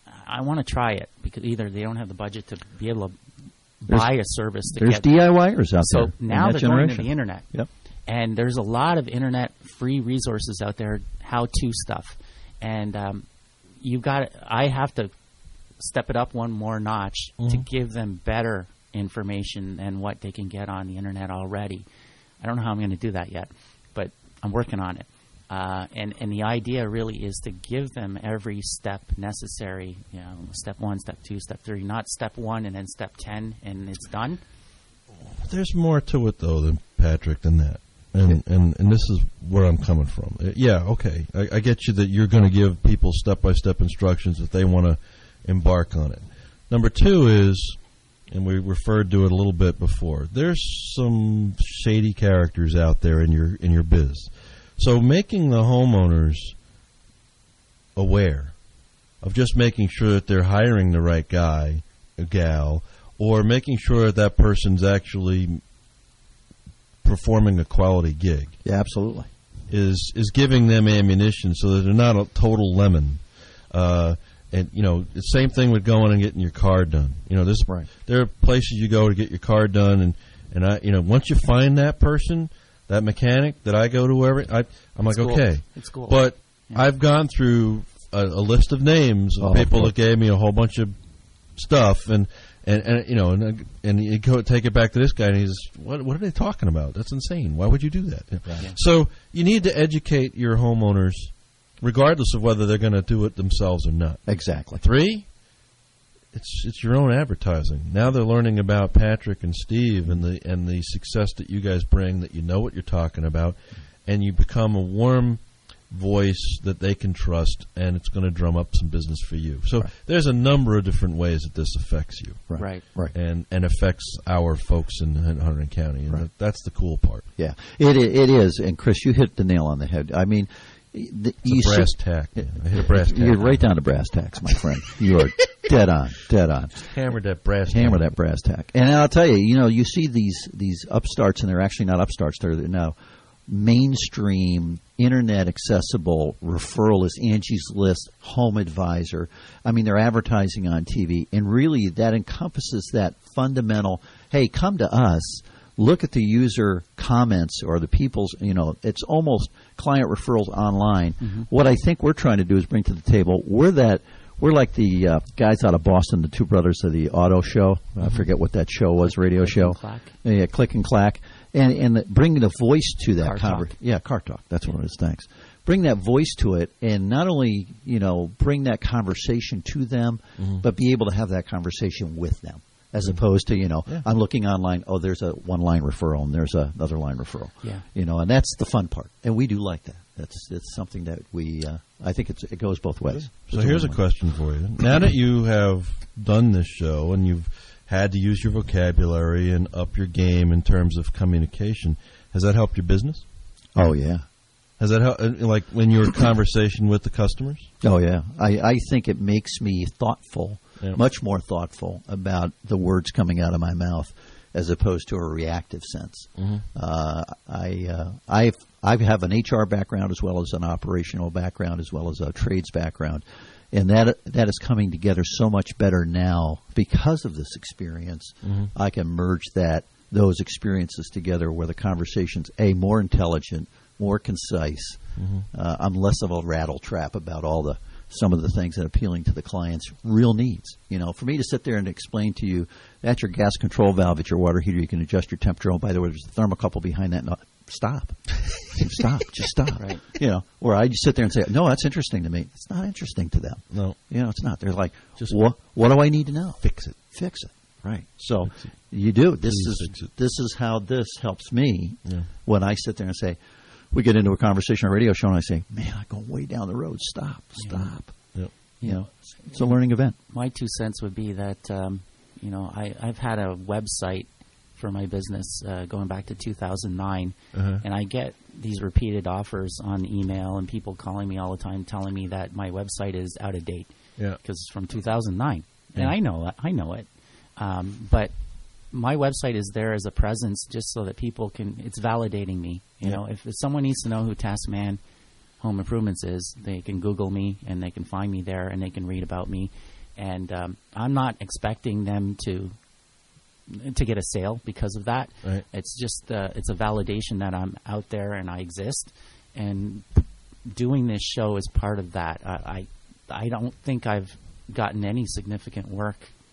I want to try it, because either they don't have the budget to be able to There's- buy a service to There's get DIYers out so there. in now that they're generation. going to the internet. Yep. And there's a lot of internet free resources out there, how-to stuff. And um, you've got, I have to step it up one more notch to Mhm. give them better information than what they can get on the internet already. I don't know how I'm going to do that yet, but I'm working on it. Uh, and, and the idea really is to give them every step necessary, you know, step one, step two, step three, not step one and then step ten and it's done. There's more to it though than Patrick than that, and and and this is where I'm coming from. Uh, Yeah, okay, I, I get you that you're going to give people step by step instructions if they want to embark on it. Number two is, and we referred to it a little bit before, there's some shady characters out there in your in your biz. So making the homeowners aware of just making sure that they're hiring the right guy, a gal, or making sure that that person's actually performing a quality gig. Yeah, absolutely. Is is giving them ammunition so that they're not a total lemon. Uh, and you know, the same thing with going and getting your car done. You know, this Right. there are places you go to get your car done, and and I, you know, once you find that person, that mechanic that I go to, wherever I, I'm like, It's cool. okay, It's cool. But Yeah. I've gone through a, a list of names of Oh, people boy. that gave me a whole bunch of stuff, and and, and you know, and and you go take it back to this guy, and he's, what what are they talking about? That's insane. Why would you do that? Right. So you need to educate your homeowners, regardless of whether they're going to do it themselves or not. Exactly. Three, it's it's your own advertising. Now they're learning about Patrick and Steve and the and the success that you guys bring, that you know what you're talking about, and you become a warm voice that they can trust, and it's going to drum up some business for you. So Right. there's a number of different ways that this affects you, Right. Right. Right. and and affects our folks in Hunter County, and Right. that, that's the cool part. Yeah, it i- it is. And Chris, you hit the nail on the head. I mean, the, It's you a brass see- tack. man. I hit a brass tack. You're right down to brass tacks, my friend. You are dead on, dead on. Hammered that brass. Hammer tack. that brass tack. And I'll tell you, you know, you see these these upstarts, and they're actually not upstarts. They're now mainstream, internet accessible referral is Angie's List, Home Advisor. I mean, they're advertising on T V, and really that encompasses that fundamental, hey, come to us, look at the user comments or the people's, you know, it's almost client referrals online. Mm-hmm. What I think we're trying to do is bring to the table, we're that, we're like the uh, guys out of Boston, the two brothers of the auto show. Mm-hmm. I forget what that show was, radio Click show. And clack. Yeah, Click and Clack. And, and the, bringing the voice to that Car conversation. Talk. Yeah, Car Talk. That's what it is. Thanks. Bring that voice to it, and not only, you know, bring that conversation to them, Mm-hmm. but be able to have that conversation with them, as Mm-hmm. opposed to, you know, Yeah. I'm looking online, oh, there's a one-line referral, and there's a, another line referral. Yeah. You know, and that's the fun part. And we do like that. That's it's something that we, uh, I think it's, it goes both ways. So It's here's a win-win. question for you. Now that you have done this show and you've had to use your vocabulary and up your game in terms of communication, has that helped your business? Oh, yeah. Has that helped, like, in your conversation with the customers? Oh, yeah. I, I think it makes me thoughtful, Yeah. much more thoughtful about the words coming out of my mouth as opposed to a reactive sense. Mhm. Uh, I uh, I've, I have an H R background as well as an operational background as well as a trades background. And that that is coming together so much better now because of this experience. Mhm. I can merge that those experiences together where the conversation's, A, more intelligent, more concise. Mhm. Uh, I'm less of a rattle trap about all the some of the things that are appealing to the client's real needs. You know, for me to sit there and explain to you that's your gas control valve at your water heater, you can adjust your temperature. Oh, by the way, there's a thermocouple behind that. No, stop. Stop. Just stop. Right. You know, or I just sit there and say, no, that's interesting to me. It's not interesting to them. No. You know, it's not. They're like, just what? What do I need to know? Fix it. Fix it. Right. So you do. This Please is fix it. this is how this helps me Yeah. when I sit there and say, we get into a conversation on a radio show, and I say, man, I'm going way down the road. Stop. Stop. Yep. You know, it's, it's a learning event. My two cents would be that, um, you know, I, I've had a website for my business uh, going back to two thousand nine, Uh-huh. and I get these repeated offers on email and people calling me all the time telling me that my website is out of date Yeah. because it's from two thousand nine. And Yeah. I know that. I know it. Um, but my website is there as a presence just so that people can – it's validating me. You Yeah. know, if, if someone needs to know who Taskman Home Improvements is, they can Google me and they can find me there and they can read about me. And um, I'm not expecting them to to get a sale because of that. Right. It's just uh, it's a validation that I'm out there and I exist. And doing this show is part of that. I I, I don't think I've gotten any significant work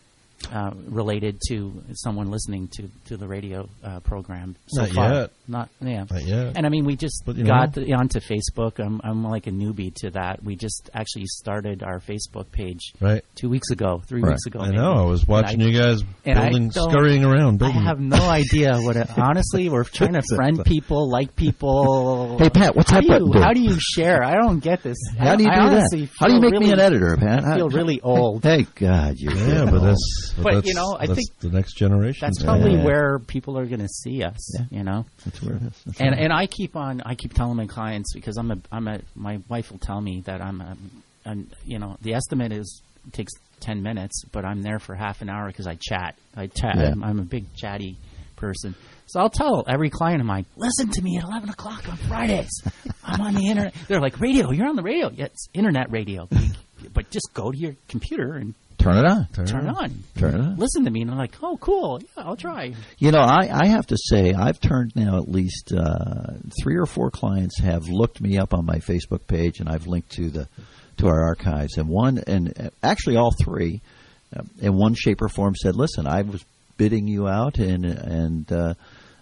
uh, related to someone listening to, to the radio uh, program so Not far. yet. Not yeah. Not yet. And I mean, we just But, you got know. the, onto Facebook. I'm I'm like a newbie to that. We just actually started our Facebook page Right. two weeks ago, three Right. weeks ago. I maybe. know. I was watching And I- you guys and I building, don't- scurrying around. Building I have no idea what. It, honestly, we're trying to friend people, like people. Hey, Pat, what's how that do button you, do? How do you share? I don't get this. How do you I do honestly that? How do you feel make me really- an editor, Pat? I feel How- really old. Hey, God, you're Yeah, getting but old. that's but, But, that's, you know, I that's think the next generation. That's probably Yeah. where people are going to see us. Yeah. You know, That's where it is. That's and right. and I keep on. I keep telling my clients because I'm a. I'm a. My wife will tell me that I'm. A, I'm you know, the estimate is takes ten minutes, but I'm there for half an hour because I chat. I chat. Yeah. I'm, I'm a big chatty person. So I'll tell every client of mine, listen to me at eleven o'clock on Fridays. I'm on the internet. They're like, radio? You're on the radio? Yeah, it's internet radio. But just go to your computer and Turn it on. Turn, turn it it on. Turn it on. Listen to me. And I'm like, oh, cool. Yeah, I'll try. You know, I, I have to say, I've turned now at least uh, three or four clients have looked me up on my Facebook page, and I've linked to the to our archives. And one, and uh, actually all three, uh, in one shape or form, said, "Listen, I was bidding you out, and and uh,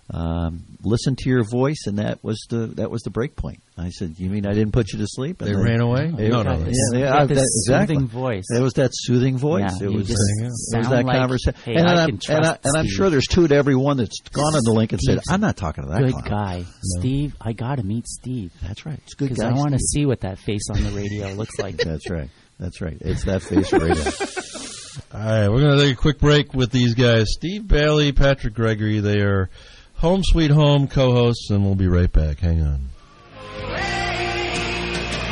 um, listened to your voice, and that was the that was the break point." I said, "You mean I didn't put you to sleep?" And They ran away? They, No, no, yeah, they- yeah, got I- this that- exactly. soothing voice. It was that soothing voice. Yeah, it you was just uh, it was sound that like, conversation. hey, and, I I'm, can and, I, trust and I'm Steve. sure there's two to everyone that's gone on the link and said, Steve's "I'm not talking to that Good client." guy. No. Steve, I got to meet Steve. That's right. It's a good Because guy. I want to Steve. see what that face on the radio looks like. That's right. That's right. It's that face radio. All right, we're going to take a quick break with these guys. Steve Bailey, Patrick Gregory. They are Home Sweet Home co-hosts, and we'll be right back. Hang on.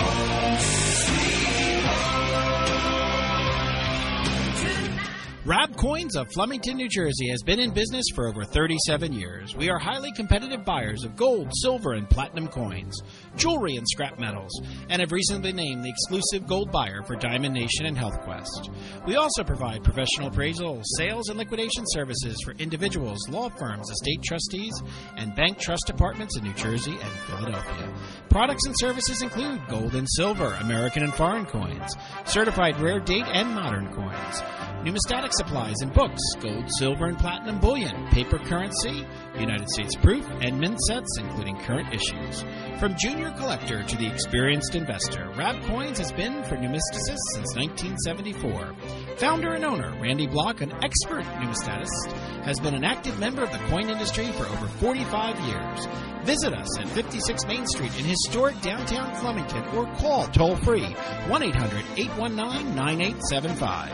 Rob Coins of Flemington, New Jersey has been in business for over thirty-seven years. We are highly competitive buyers of gold, silver, and platinum coins, jewelry, and scrap metals, and have recently been named the exclusive gold buyer for Diamond Nation and Health Quest. We also provide professional appraisal, sales, and liquidation services for individuals, law firms, estate trustees, and bank trust departments in New Jersey and Philadelphia. Products and services include gold and silver, American and foreign coins, certified rare date and modern coins, numismatic supplies and books, gold, silver, and platinum bullion, paper currency, United States proof, and mint sets, including current issues. From junior collector to the experienced investor, Rab Coins has been for numisticists since nineteen seventy-four. Founder and owner Randy Block, an expert numismatist, has been an active member of the coin industry for over forty-five years. Visit us at fifty-six Main Street in historic downtown Flemington or call toll-free one eight hundred, eight one nine, nine eight seven five.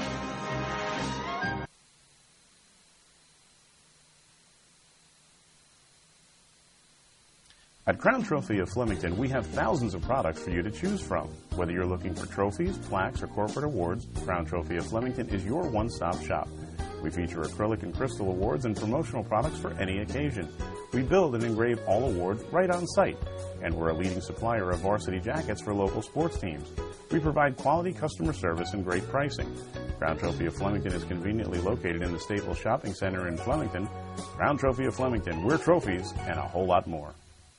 At Crown Trophy of Flemington, we have thousands of products for you to choose from. Whether you're looking for trophies, plaques, or corporate awards, Crown Trophy of Flemington is your one-stop shop. We feature acrylic and crystal awards and promotional products for any occasion. We build and engrave all awards right on site, and we're a leading supplier of varsity jackets for local sports teams. We provide quality customer service and great pricing. Crown Trophy of Flemington is conveniently located in the Staples Shopping Center in Flemington. Crown Trophy of Flemington, we're trophies and a whole lot more.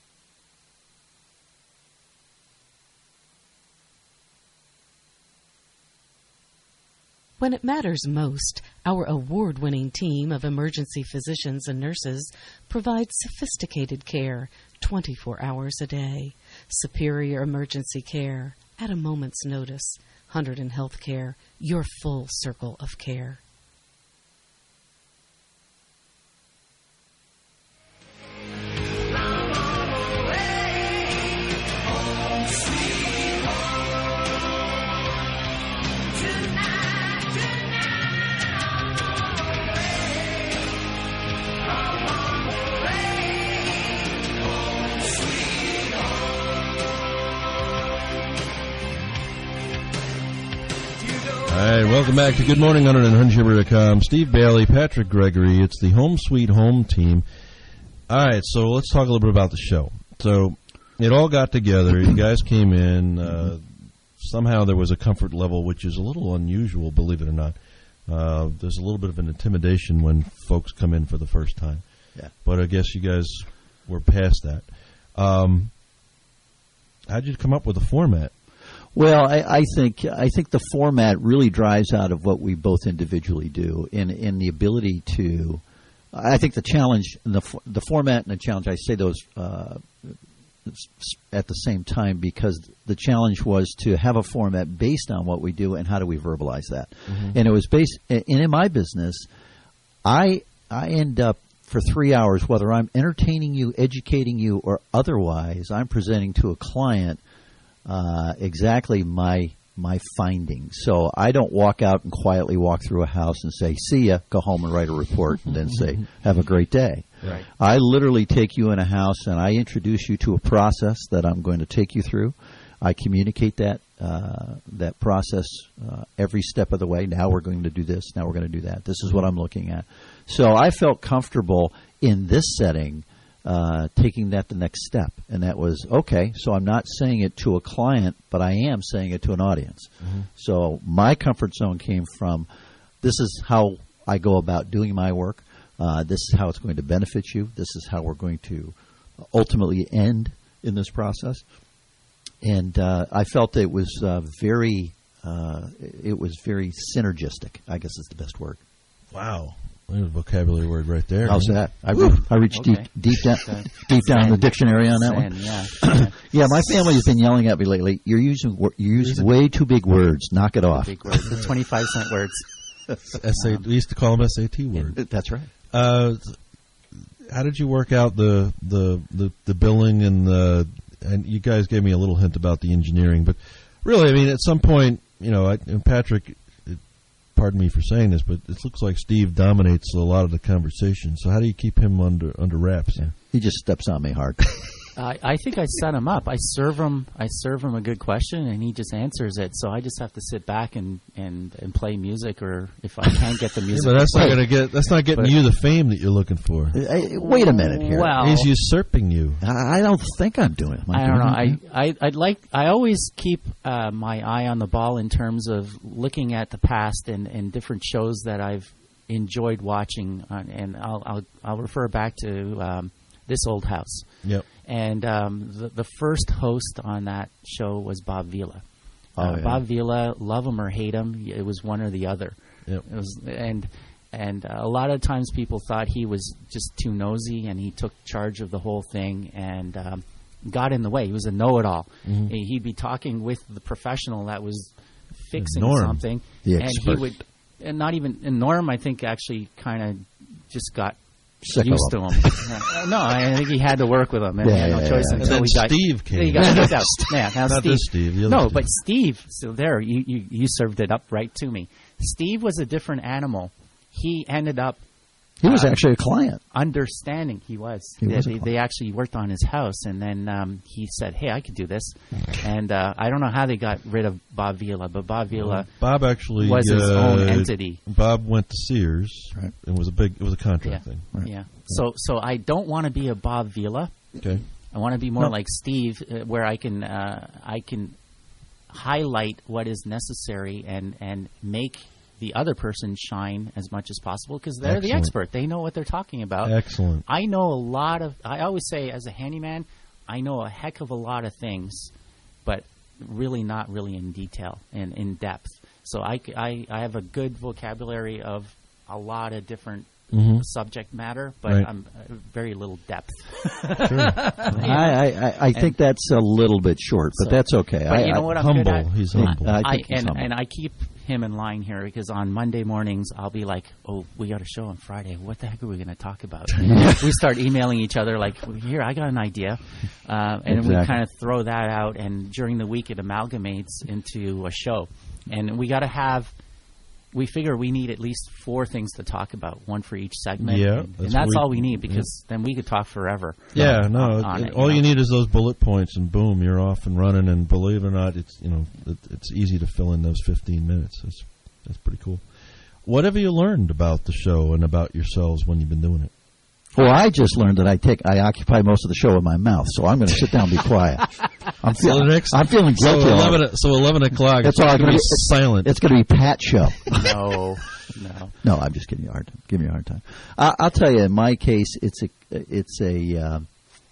When it matters most, our award-winning team of emergency physicians and nurses provides sophisticated care twenty-four hours a day. Superior emergency care at a moment's notice. Hunterdon Healthcare, your full circle of care. All right, welcome back to Good Morning on Hunterdon Chamber dot com. Steve Bailey, Patrick Gregory. It's the Home Sweet Home team. All right, so let's talk a little bit about the show. So it all got together. You guys came in. Uh, somehow there was a comfort level, which is a little unusual, believe it or not. Uh, there's a little bit of an intimidation when folks come in for the first time. Yeah. But I guess you guys were past that. Um, how did you come up with the format? Well, I, I think I think the format really drives out of what we both individually do, in in the ability to. I think the challenge, and the the format and the challenge. I say those uh, at the same time because the challenge was to have a format based on what we do and how do we verbalize that. Mm-hmm. And it was based. And in my business, I I end up for three hours, whether I'm entertaining you, educating you, or otherwise, I'm presenting to a client. Uh, exactly my my findings. So I don't walk out and quietly walk through a house and say, see ya, go home and write a report, and then say, have a great day. Right. I literally take you in a house and I introduce you to a process that I'm going to take you through. I communicate that uh, that process uh, every step of the way. Now we're going to do this. Now we're going to do that. This is what I'm looking at. So I felt comfortable in this setting Uh, taking that the next step. And that was, okay, so I'm not saying it to a client, but I am saying it to an audience. Mm-hmm. So my comfort zone came from, this is how I go about doing my work. Uh, this is how it's going to benefit you. This is how we're going to ultimately end in this process. And uh, I felt it was uh, very, uh, it was very synergistic, I guess is the best word. Wow. There's a vocabulary word right there. How's that? I, re- I reached okay. deep, deep down, deep down in the dictionary on that Zen, one. Yeah, yeah. My family has been yelling at me lately. You're using you use way too big words. Knock it off. Big words, the twenty-five cent words. S A, we used to call them S A T words. That's right. Uh, how did you work out the the, the, the billing and the and you guys gave me a little hint about the engineering, but really, I mean, at some point, you know, I, and Patrick. Pardon me for saying this, but it looks like Steve dominates a lot of the conversation. So how do you keep him under under wraps? Yeah. He just steps on me hard. I, I think I set him up. I serve him. I serve him a good question, and he just answers it. So I just have to sit back and, and, and play music, or if I can't get the music, yeah, but that's play. not going to get. That's not getting But- you the fame that you're looking for. Hey, wait a minute here. Well- He's usurping you. I I don't think I'm doing it. Am I don't know. doing I, I I'd like. I always keep uh, my eye on the ball in terms of looking at the past and, and different shows that I've enjoyed watching. On, and I'll, I'll I'll refer back to um, This Old House. Yep. And um, the, the first host on that show was Bob Vila. Oh, uh, yeah. Bob Vila, love him or hate him, it was one or the other. Yep. It was, and and uh, a lot of times people thought he was just too nosy, and he took charge of the whole thing and um, got in the way. He was a know-it-all. Mhm. He- He'd be talking with the professional that was fixing Norm, something, the and he expert. would, and not even and Norm, I think, actually kind of just got Sick of used to him. him. Uh, no, I think he had to work with him, and Yeah, he had no yeah, choice yeah. until And he then got Steve came. He got kicked out. Yeah, now Not Steve. this Steve, the other no, Steve. but Steve. So there, you, you you served it up right to me. Steve was a different animal. He ended up. He was uh, actually a client. Understanding, he was. He they, was a they, client. they actually worked on his house, and then um, he said, "Hey, I could do this." And uh, I don't know how they got rid of Bob Vila, but Bob Vila Bob actually was his uh, own entity. Bob went to Sears. Right. It was a big. It was a contract Yeah, thing. yeah. So, so I don't want to be a Bob Vila. Okay. I want to be more No. like Steve, uh, where I can uh, I can highlight what is necessary and and make the other person shine as much as possible, because they're the Excellent. expert. They know what they're talking about. Excellent. I know a lot of. I always say, as a handyman, I know a heck of a lot of things, but really not really in detail and in depth. So I, c- I- I have a good vocabulary of a lot of different Mhm. subject matter, but Right. I'm uh, very little depth. I, I, I think that's a little bit short, but So- that's okay. But I, you know I, what I'm good at? He's I- humble. I I, think he's and, humble. and I keep him in line here, because on Monday mornings I'll be like, "Oh, we got a show on Friday. What the heck are we going to talk about?" We start emailing each other like, "Here, I got an idea," uh, and we Exactly. kind of throw that out. And during the week, it amalgamates into a show. And we got to have. We figure we need at least four things to talk about, one for each segment. Yeah, and, and that's that's what we- all we need, because then we could talk forever. Yeah, on- no. on it- it, all you you know? need is those bullet points, and boom, you're off and running. And believe it or not, it's you know it, it's easy to fill in those fifteen minutes. That's that's pretty cool. What have you learned about the show and about yourselves when you've been doing it? Well, I just learned that I take I occupy most of the show with my mouth, so I'm going to sit down and be quiet. I'm, So feel, the next- I'm feeling So guilty. eleven. o- So eleven o'clock. That's it's all I'm going going to to be silent. It's going to be Pat's show. No, no. No, I'm just giving you a hard time. Give me a hard time. I, I'll tell you, in my case, it's a it's a uh,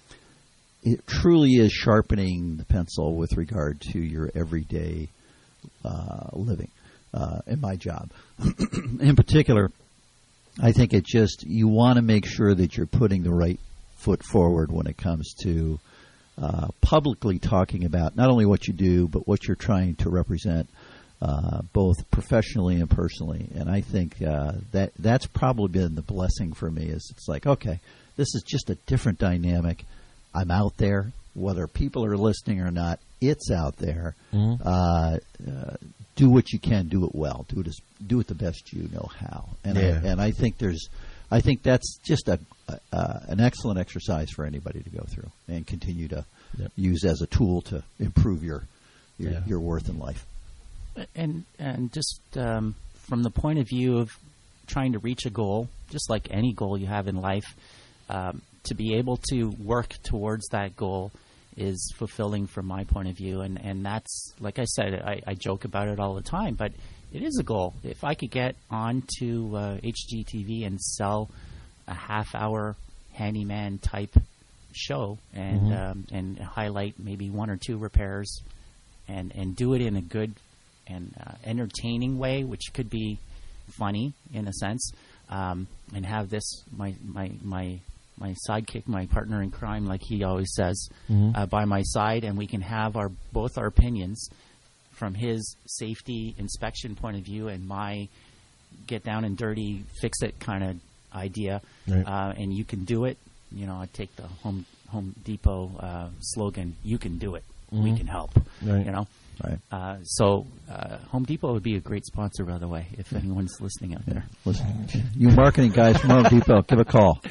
it truly is sharpening the pencil with regard to your everyday uh, living uh, in my job. In particular, I think it just you want to make sure that you're putting the right foot forward when it comes to uh, publicly talking about not only what you do but what you're trying to represent. Uh, both professionally and personally, and I think uh, that that's probably been the blessing for me. Is it's like, okay, this is just a different dynamic. I'm out there, whether people are listening or not. It's out there. Mhm. Uh, uh, do what you can, do it well, do it as, do it the best you know how. And Yeah. I, and I think there's, I think that's just a uh, an excellent exercise for anybody to go through and continue to Yep. use as a tool to improve your your, Yeah. your worth in life. And and just um, from the point of view of trying to reach a goal, just like any goal you have in life, um, to be able to work towards that goal is fulfilling from my point of view. And, and that's, like I said, I, I joke about it all the time, but it is a goal. If I could get onto uh, H G T V and sell a half-hour handyman type show and Mhm. um, and highlight maybe one or two repairs and, and do it in a good and uh, entertaining way, which could be funny in a sense, um, and have this my my my my sidekick, my partner in crime, like he always says, Mhm. uh, by my side, and we can have our both our opinions from his safety inspection point of view and my get down and dirty, fix it kind of idea, Right. uh, and you can do it. You know, I take the Home Home Depot uh, slogan: "You can do it, we Mhm. can help." Right. You know. Right. Uh, so uh, Home Depot would be a great sponsor, by the way, if anyone's listening out there. Listen, you marketing guys from Home Depot, give a call.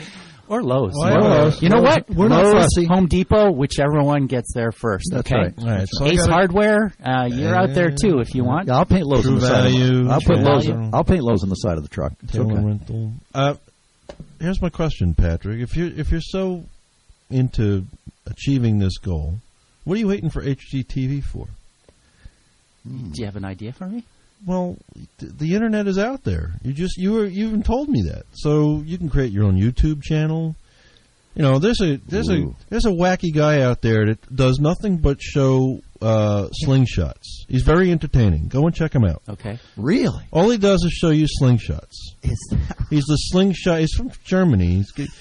Or Lowe's. Why Or Lowe's? You know Lowe's. what? We're not Lowe's, fussy. Home Depot, whichever one gets there first. That's okay? right. All right, so I Ace gotta- Hardware, uh, you're out there too if you want. Yeah, I'll paint Lowe's True on the side. Value, Of, I'll put True Lowe's. Value. I'll paint Lowe's on the side of the truck. It's Taylor okay. Rental. Uh, here's my question, Patrick. If you're if you're so into achieving this goal, what are you waiting for H G T V for? Do you have an idea for me? Well, th- the internet is out there. You just you were you even told me that. So you can create your own YouTube channel. You know, there's a there's Ooh. a there's a wacky guy out there that does nothing but show uh, slingshots. He's very entertaining. Go and check him out. Okay. Really? All he does is show you slingshots. Is that He's the slingshot. He's from Germany. He's, g-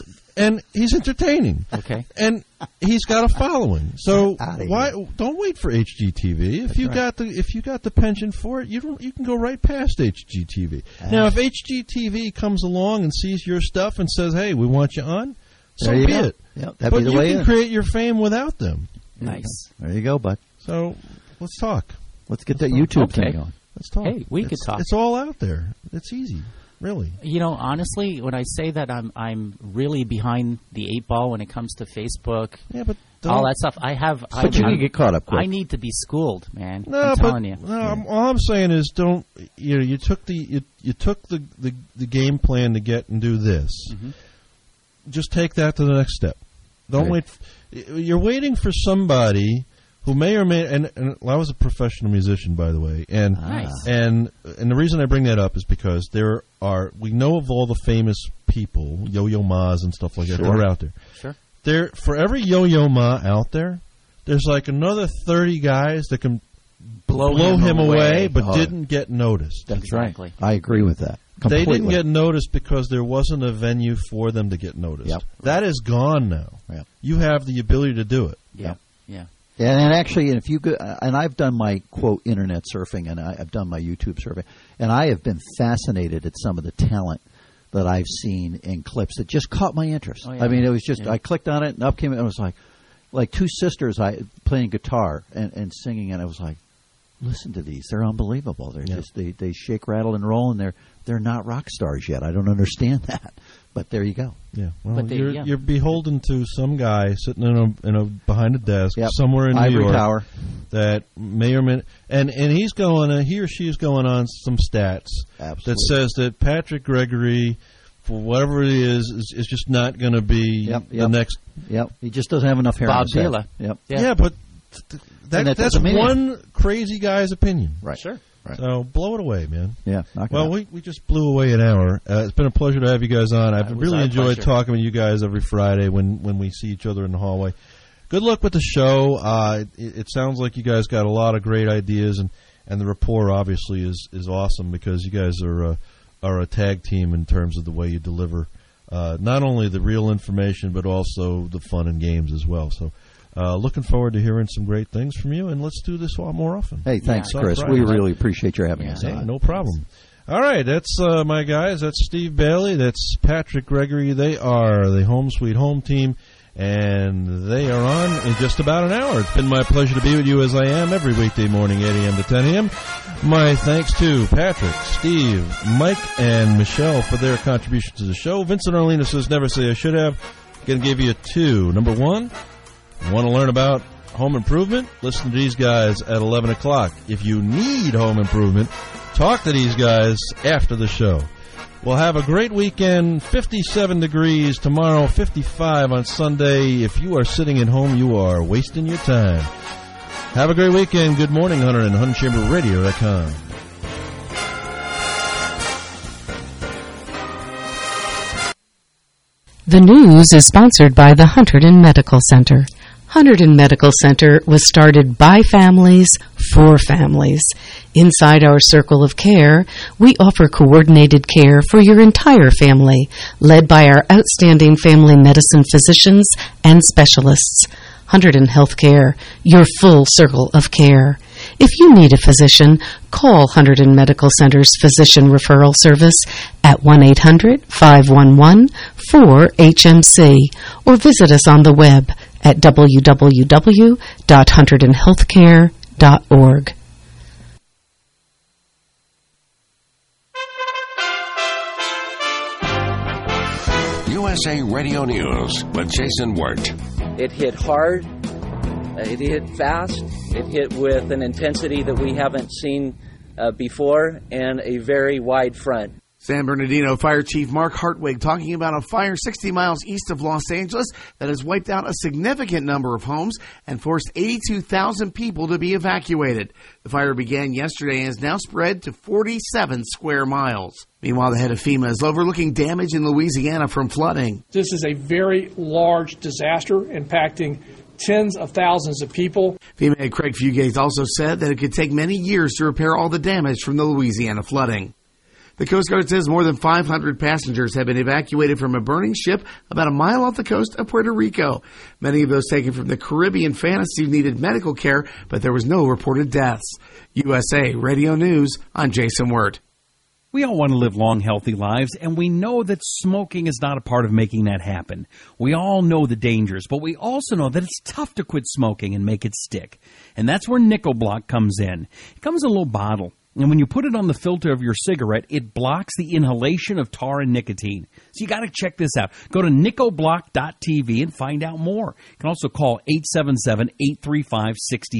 and he's entertaining. Okay. And he's got a following. So Outta why here. don't wait for H G T V? If That's you right. got the if you got the penchant for it, you don't you can go right past H G T V. Ah. Now, if H G T V comes along and sees your stuff and says, "Hey, we want you on," so There you be go. it. Yep, that'd but be the you way can in. create your fame without them. Nice. There you go, bud. So let's talk. Let's get that YouTube Okay. thing going. Let's talk. Hey, we could It's- talk. It's all out there. It's easy, really. You know, honestly, when I say that I'm I'm really behind the eight ball when it comes to Facebook, Yeah, but all don't- that stuff, I have. I, But you I'm- can get caught up quick. I need to be schooled, man. No, I'm but telling you. no, I'm- all I'm saying is, don't you know? You took the you, you took the, the the game plan to get and do this. Mhm. Just take that to the next step. Don't Right. wait. f- You're waiting for somebody who may or may. And, and I was a professional musician, by the way, and Nice. and and the reason I bring that up is because there are we know of all the famous people, Yo-Yo Ma's and stuff like that, that Sure. are out there. Sure. There, for every Yo-Yo Ma out there, there's like another thirty guys that can Blow, blow him, away, but Oh. didn't get noticed. That's Exactly. right. I agree with that. They Completely. didn't get noticed because there wasn't a venue for them to get noticed. Yep. That is gone now. Yep. You have the ability to do it. Yeah. Yeah. And, and actually, if you go, and I've done my quote internet surfing, and I, I've done my YouTube surfing, and I have been fascinated at some of the talent that I've seen in clips that just caught my interest. Oh, yeah. I mean, it was just Yeah. I clicked on it, and up came it. And it was like, like two sisters I playing guitar and, and singing, and I was like, listen to these, they're unbelievable. They're Yeah. just they, they shake, rattle, and roll, and they're they're not rock stars yet. I don't understand that, but there you go. Yeah. Well, But they- you're, yeah. you're beholden to some guy sitting in a, in a behind a desk Yep. somewhere in Ivory New York Tower. that may or may and and he's going uh, he or she is going on some stats Absolutely. that says that Patrick Gregory, for whatever it is, is, is just not going to be Yep, the yep. next. Yep, he just doesn't have enough hair. Bob on his head. Dylan. Yep. Yeah. Yeah, but th- that, And that that's doesn't mean one crazy guy's opinion. Right. Sure. Right. So blow it away, man. Yeah. knock it Well, out. we, we just blew away an hour. Uh, it's been a pleasure to have you guys on. I've It was really our enjoyed pleasure. talking with you guys every Friday when, when we see each other in the hallway. Good luck with the show. Uh, it, it sounds like you guys got a lot of great ideas, and, and the rapport obviously is, is awesome because you guys are uh, are a tag team in terms of the way you deliver uh, not only the real information but also the fun and games as well. So. Uh, looking forward to hearing some great things from you, and let's do this a lot more often. Hey, thanks, Yeah. Chris. Right. We really appreciate your having Yeah. us Hey, on. no problem. All right, that's uh, my guys. That's Steve Bailey. That's Patrick Gregory. They are the Home Sweet Home team, and they are on in just about an hour. It's been my pleasure to be with you as I am every weekday morning, eight a.m. to ten a.m. My thanks to Patrick, Steve, Mike, and Michelle for their contribution to the show. Vincent Arlena says, never say I should have. Going to give you two. Number one, want to learn about home improvement? Listen to these guys at eleven o'clock. If you need home improvement, talk to these guys after the show. We'll have a great weekend. fifty-seven degrees tomorrow, fifty-five on Sunday. If you are sitting at home, you are wasting your time. Have a great weekend. Good morning, Hunter, and Hunter Chamber Radio dot com. The news is sponsored by the Hunterdon Medical Center. Hunterdon Medical Center was started by families for families. Inside our circle of care, we offer coordinated care for your entire family, led by our outstanding family medicine physicians and specialists. Hunterdon Healthcare, your full circle of care. If you need a physician, call Hunterdon Medical Center's Physician Referral Service at one eight hundred, five one one, four H M C or visit us on the web at w w w dot hunterdon healthcare dot org. U S A Radio News with Jason Wirt. It hit hard, it hit fast, it hit with an intensity that we haven't seen uh, before, and a very wide front. San Bernardino Fire Chief Mark Hartwig talking about a fire sixty miles east of Los Angeles that has wiped out a significant number of homes and forced eighty-two thousand people to be evacuated. The fire began yesterday and has now spread to forty-seven square miles. Meanwhile, the head of FEMA is overlooking damage in Louisiana from flooding. This is a very large disaster impacting tens of thousands of people. FEMA head Craig Fugate also said that it could take many years to repair all the damage from the Louisiana flooding. The Coast Guard says more than five hundred passengers have been evacuated from a burning ship about a mile off the coast of Puerto Rico. Many of those taken from the Caribbean Fantasy needed medical care, but there was no reported deaths. U S A Radio News, I'm Jason Wirt. We all want to live long, healthy lives, and we know that smoking is not a part of making that happen. We all know the dangers, but we also know that it's tough to quit smoking and make it stick. And that's where NicoBlock comes in. It comes in a little bottle. And when you put it on the filter of your cigarette, it blocks the inhalation of tar and nicotine. So you got to check this out. Go to nicoblock dot t v and find out more. You can also call eight seven seven, eight three five, six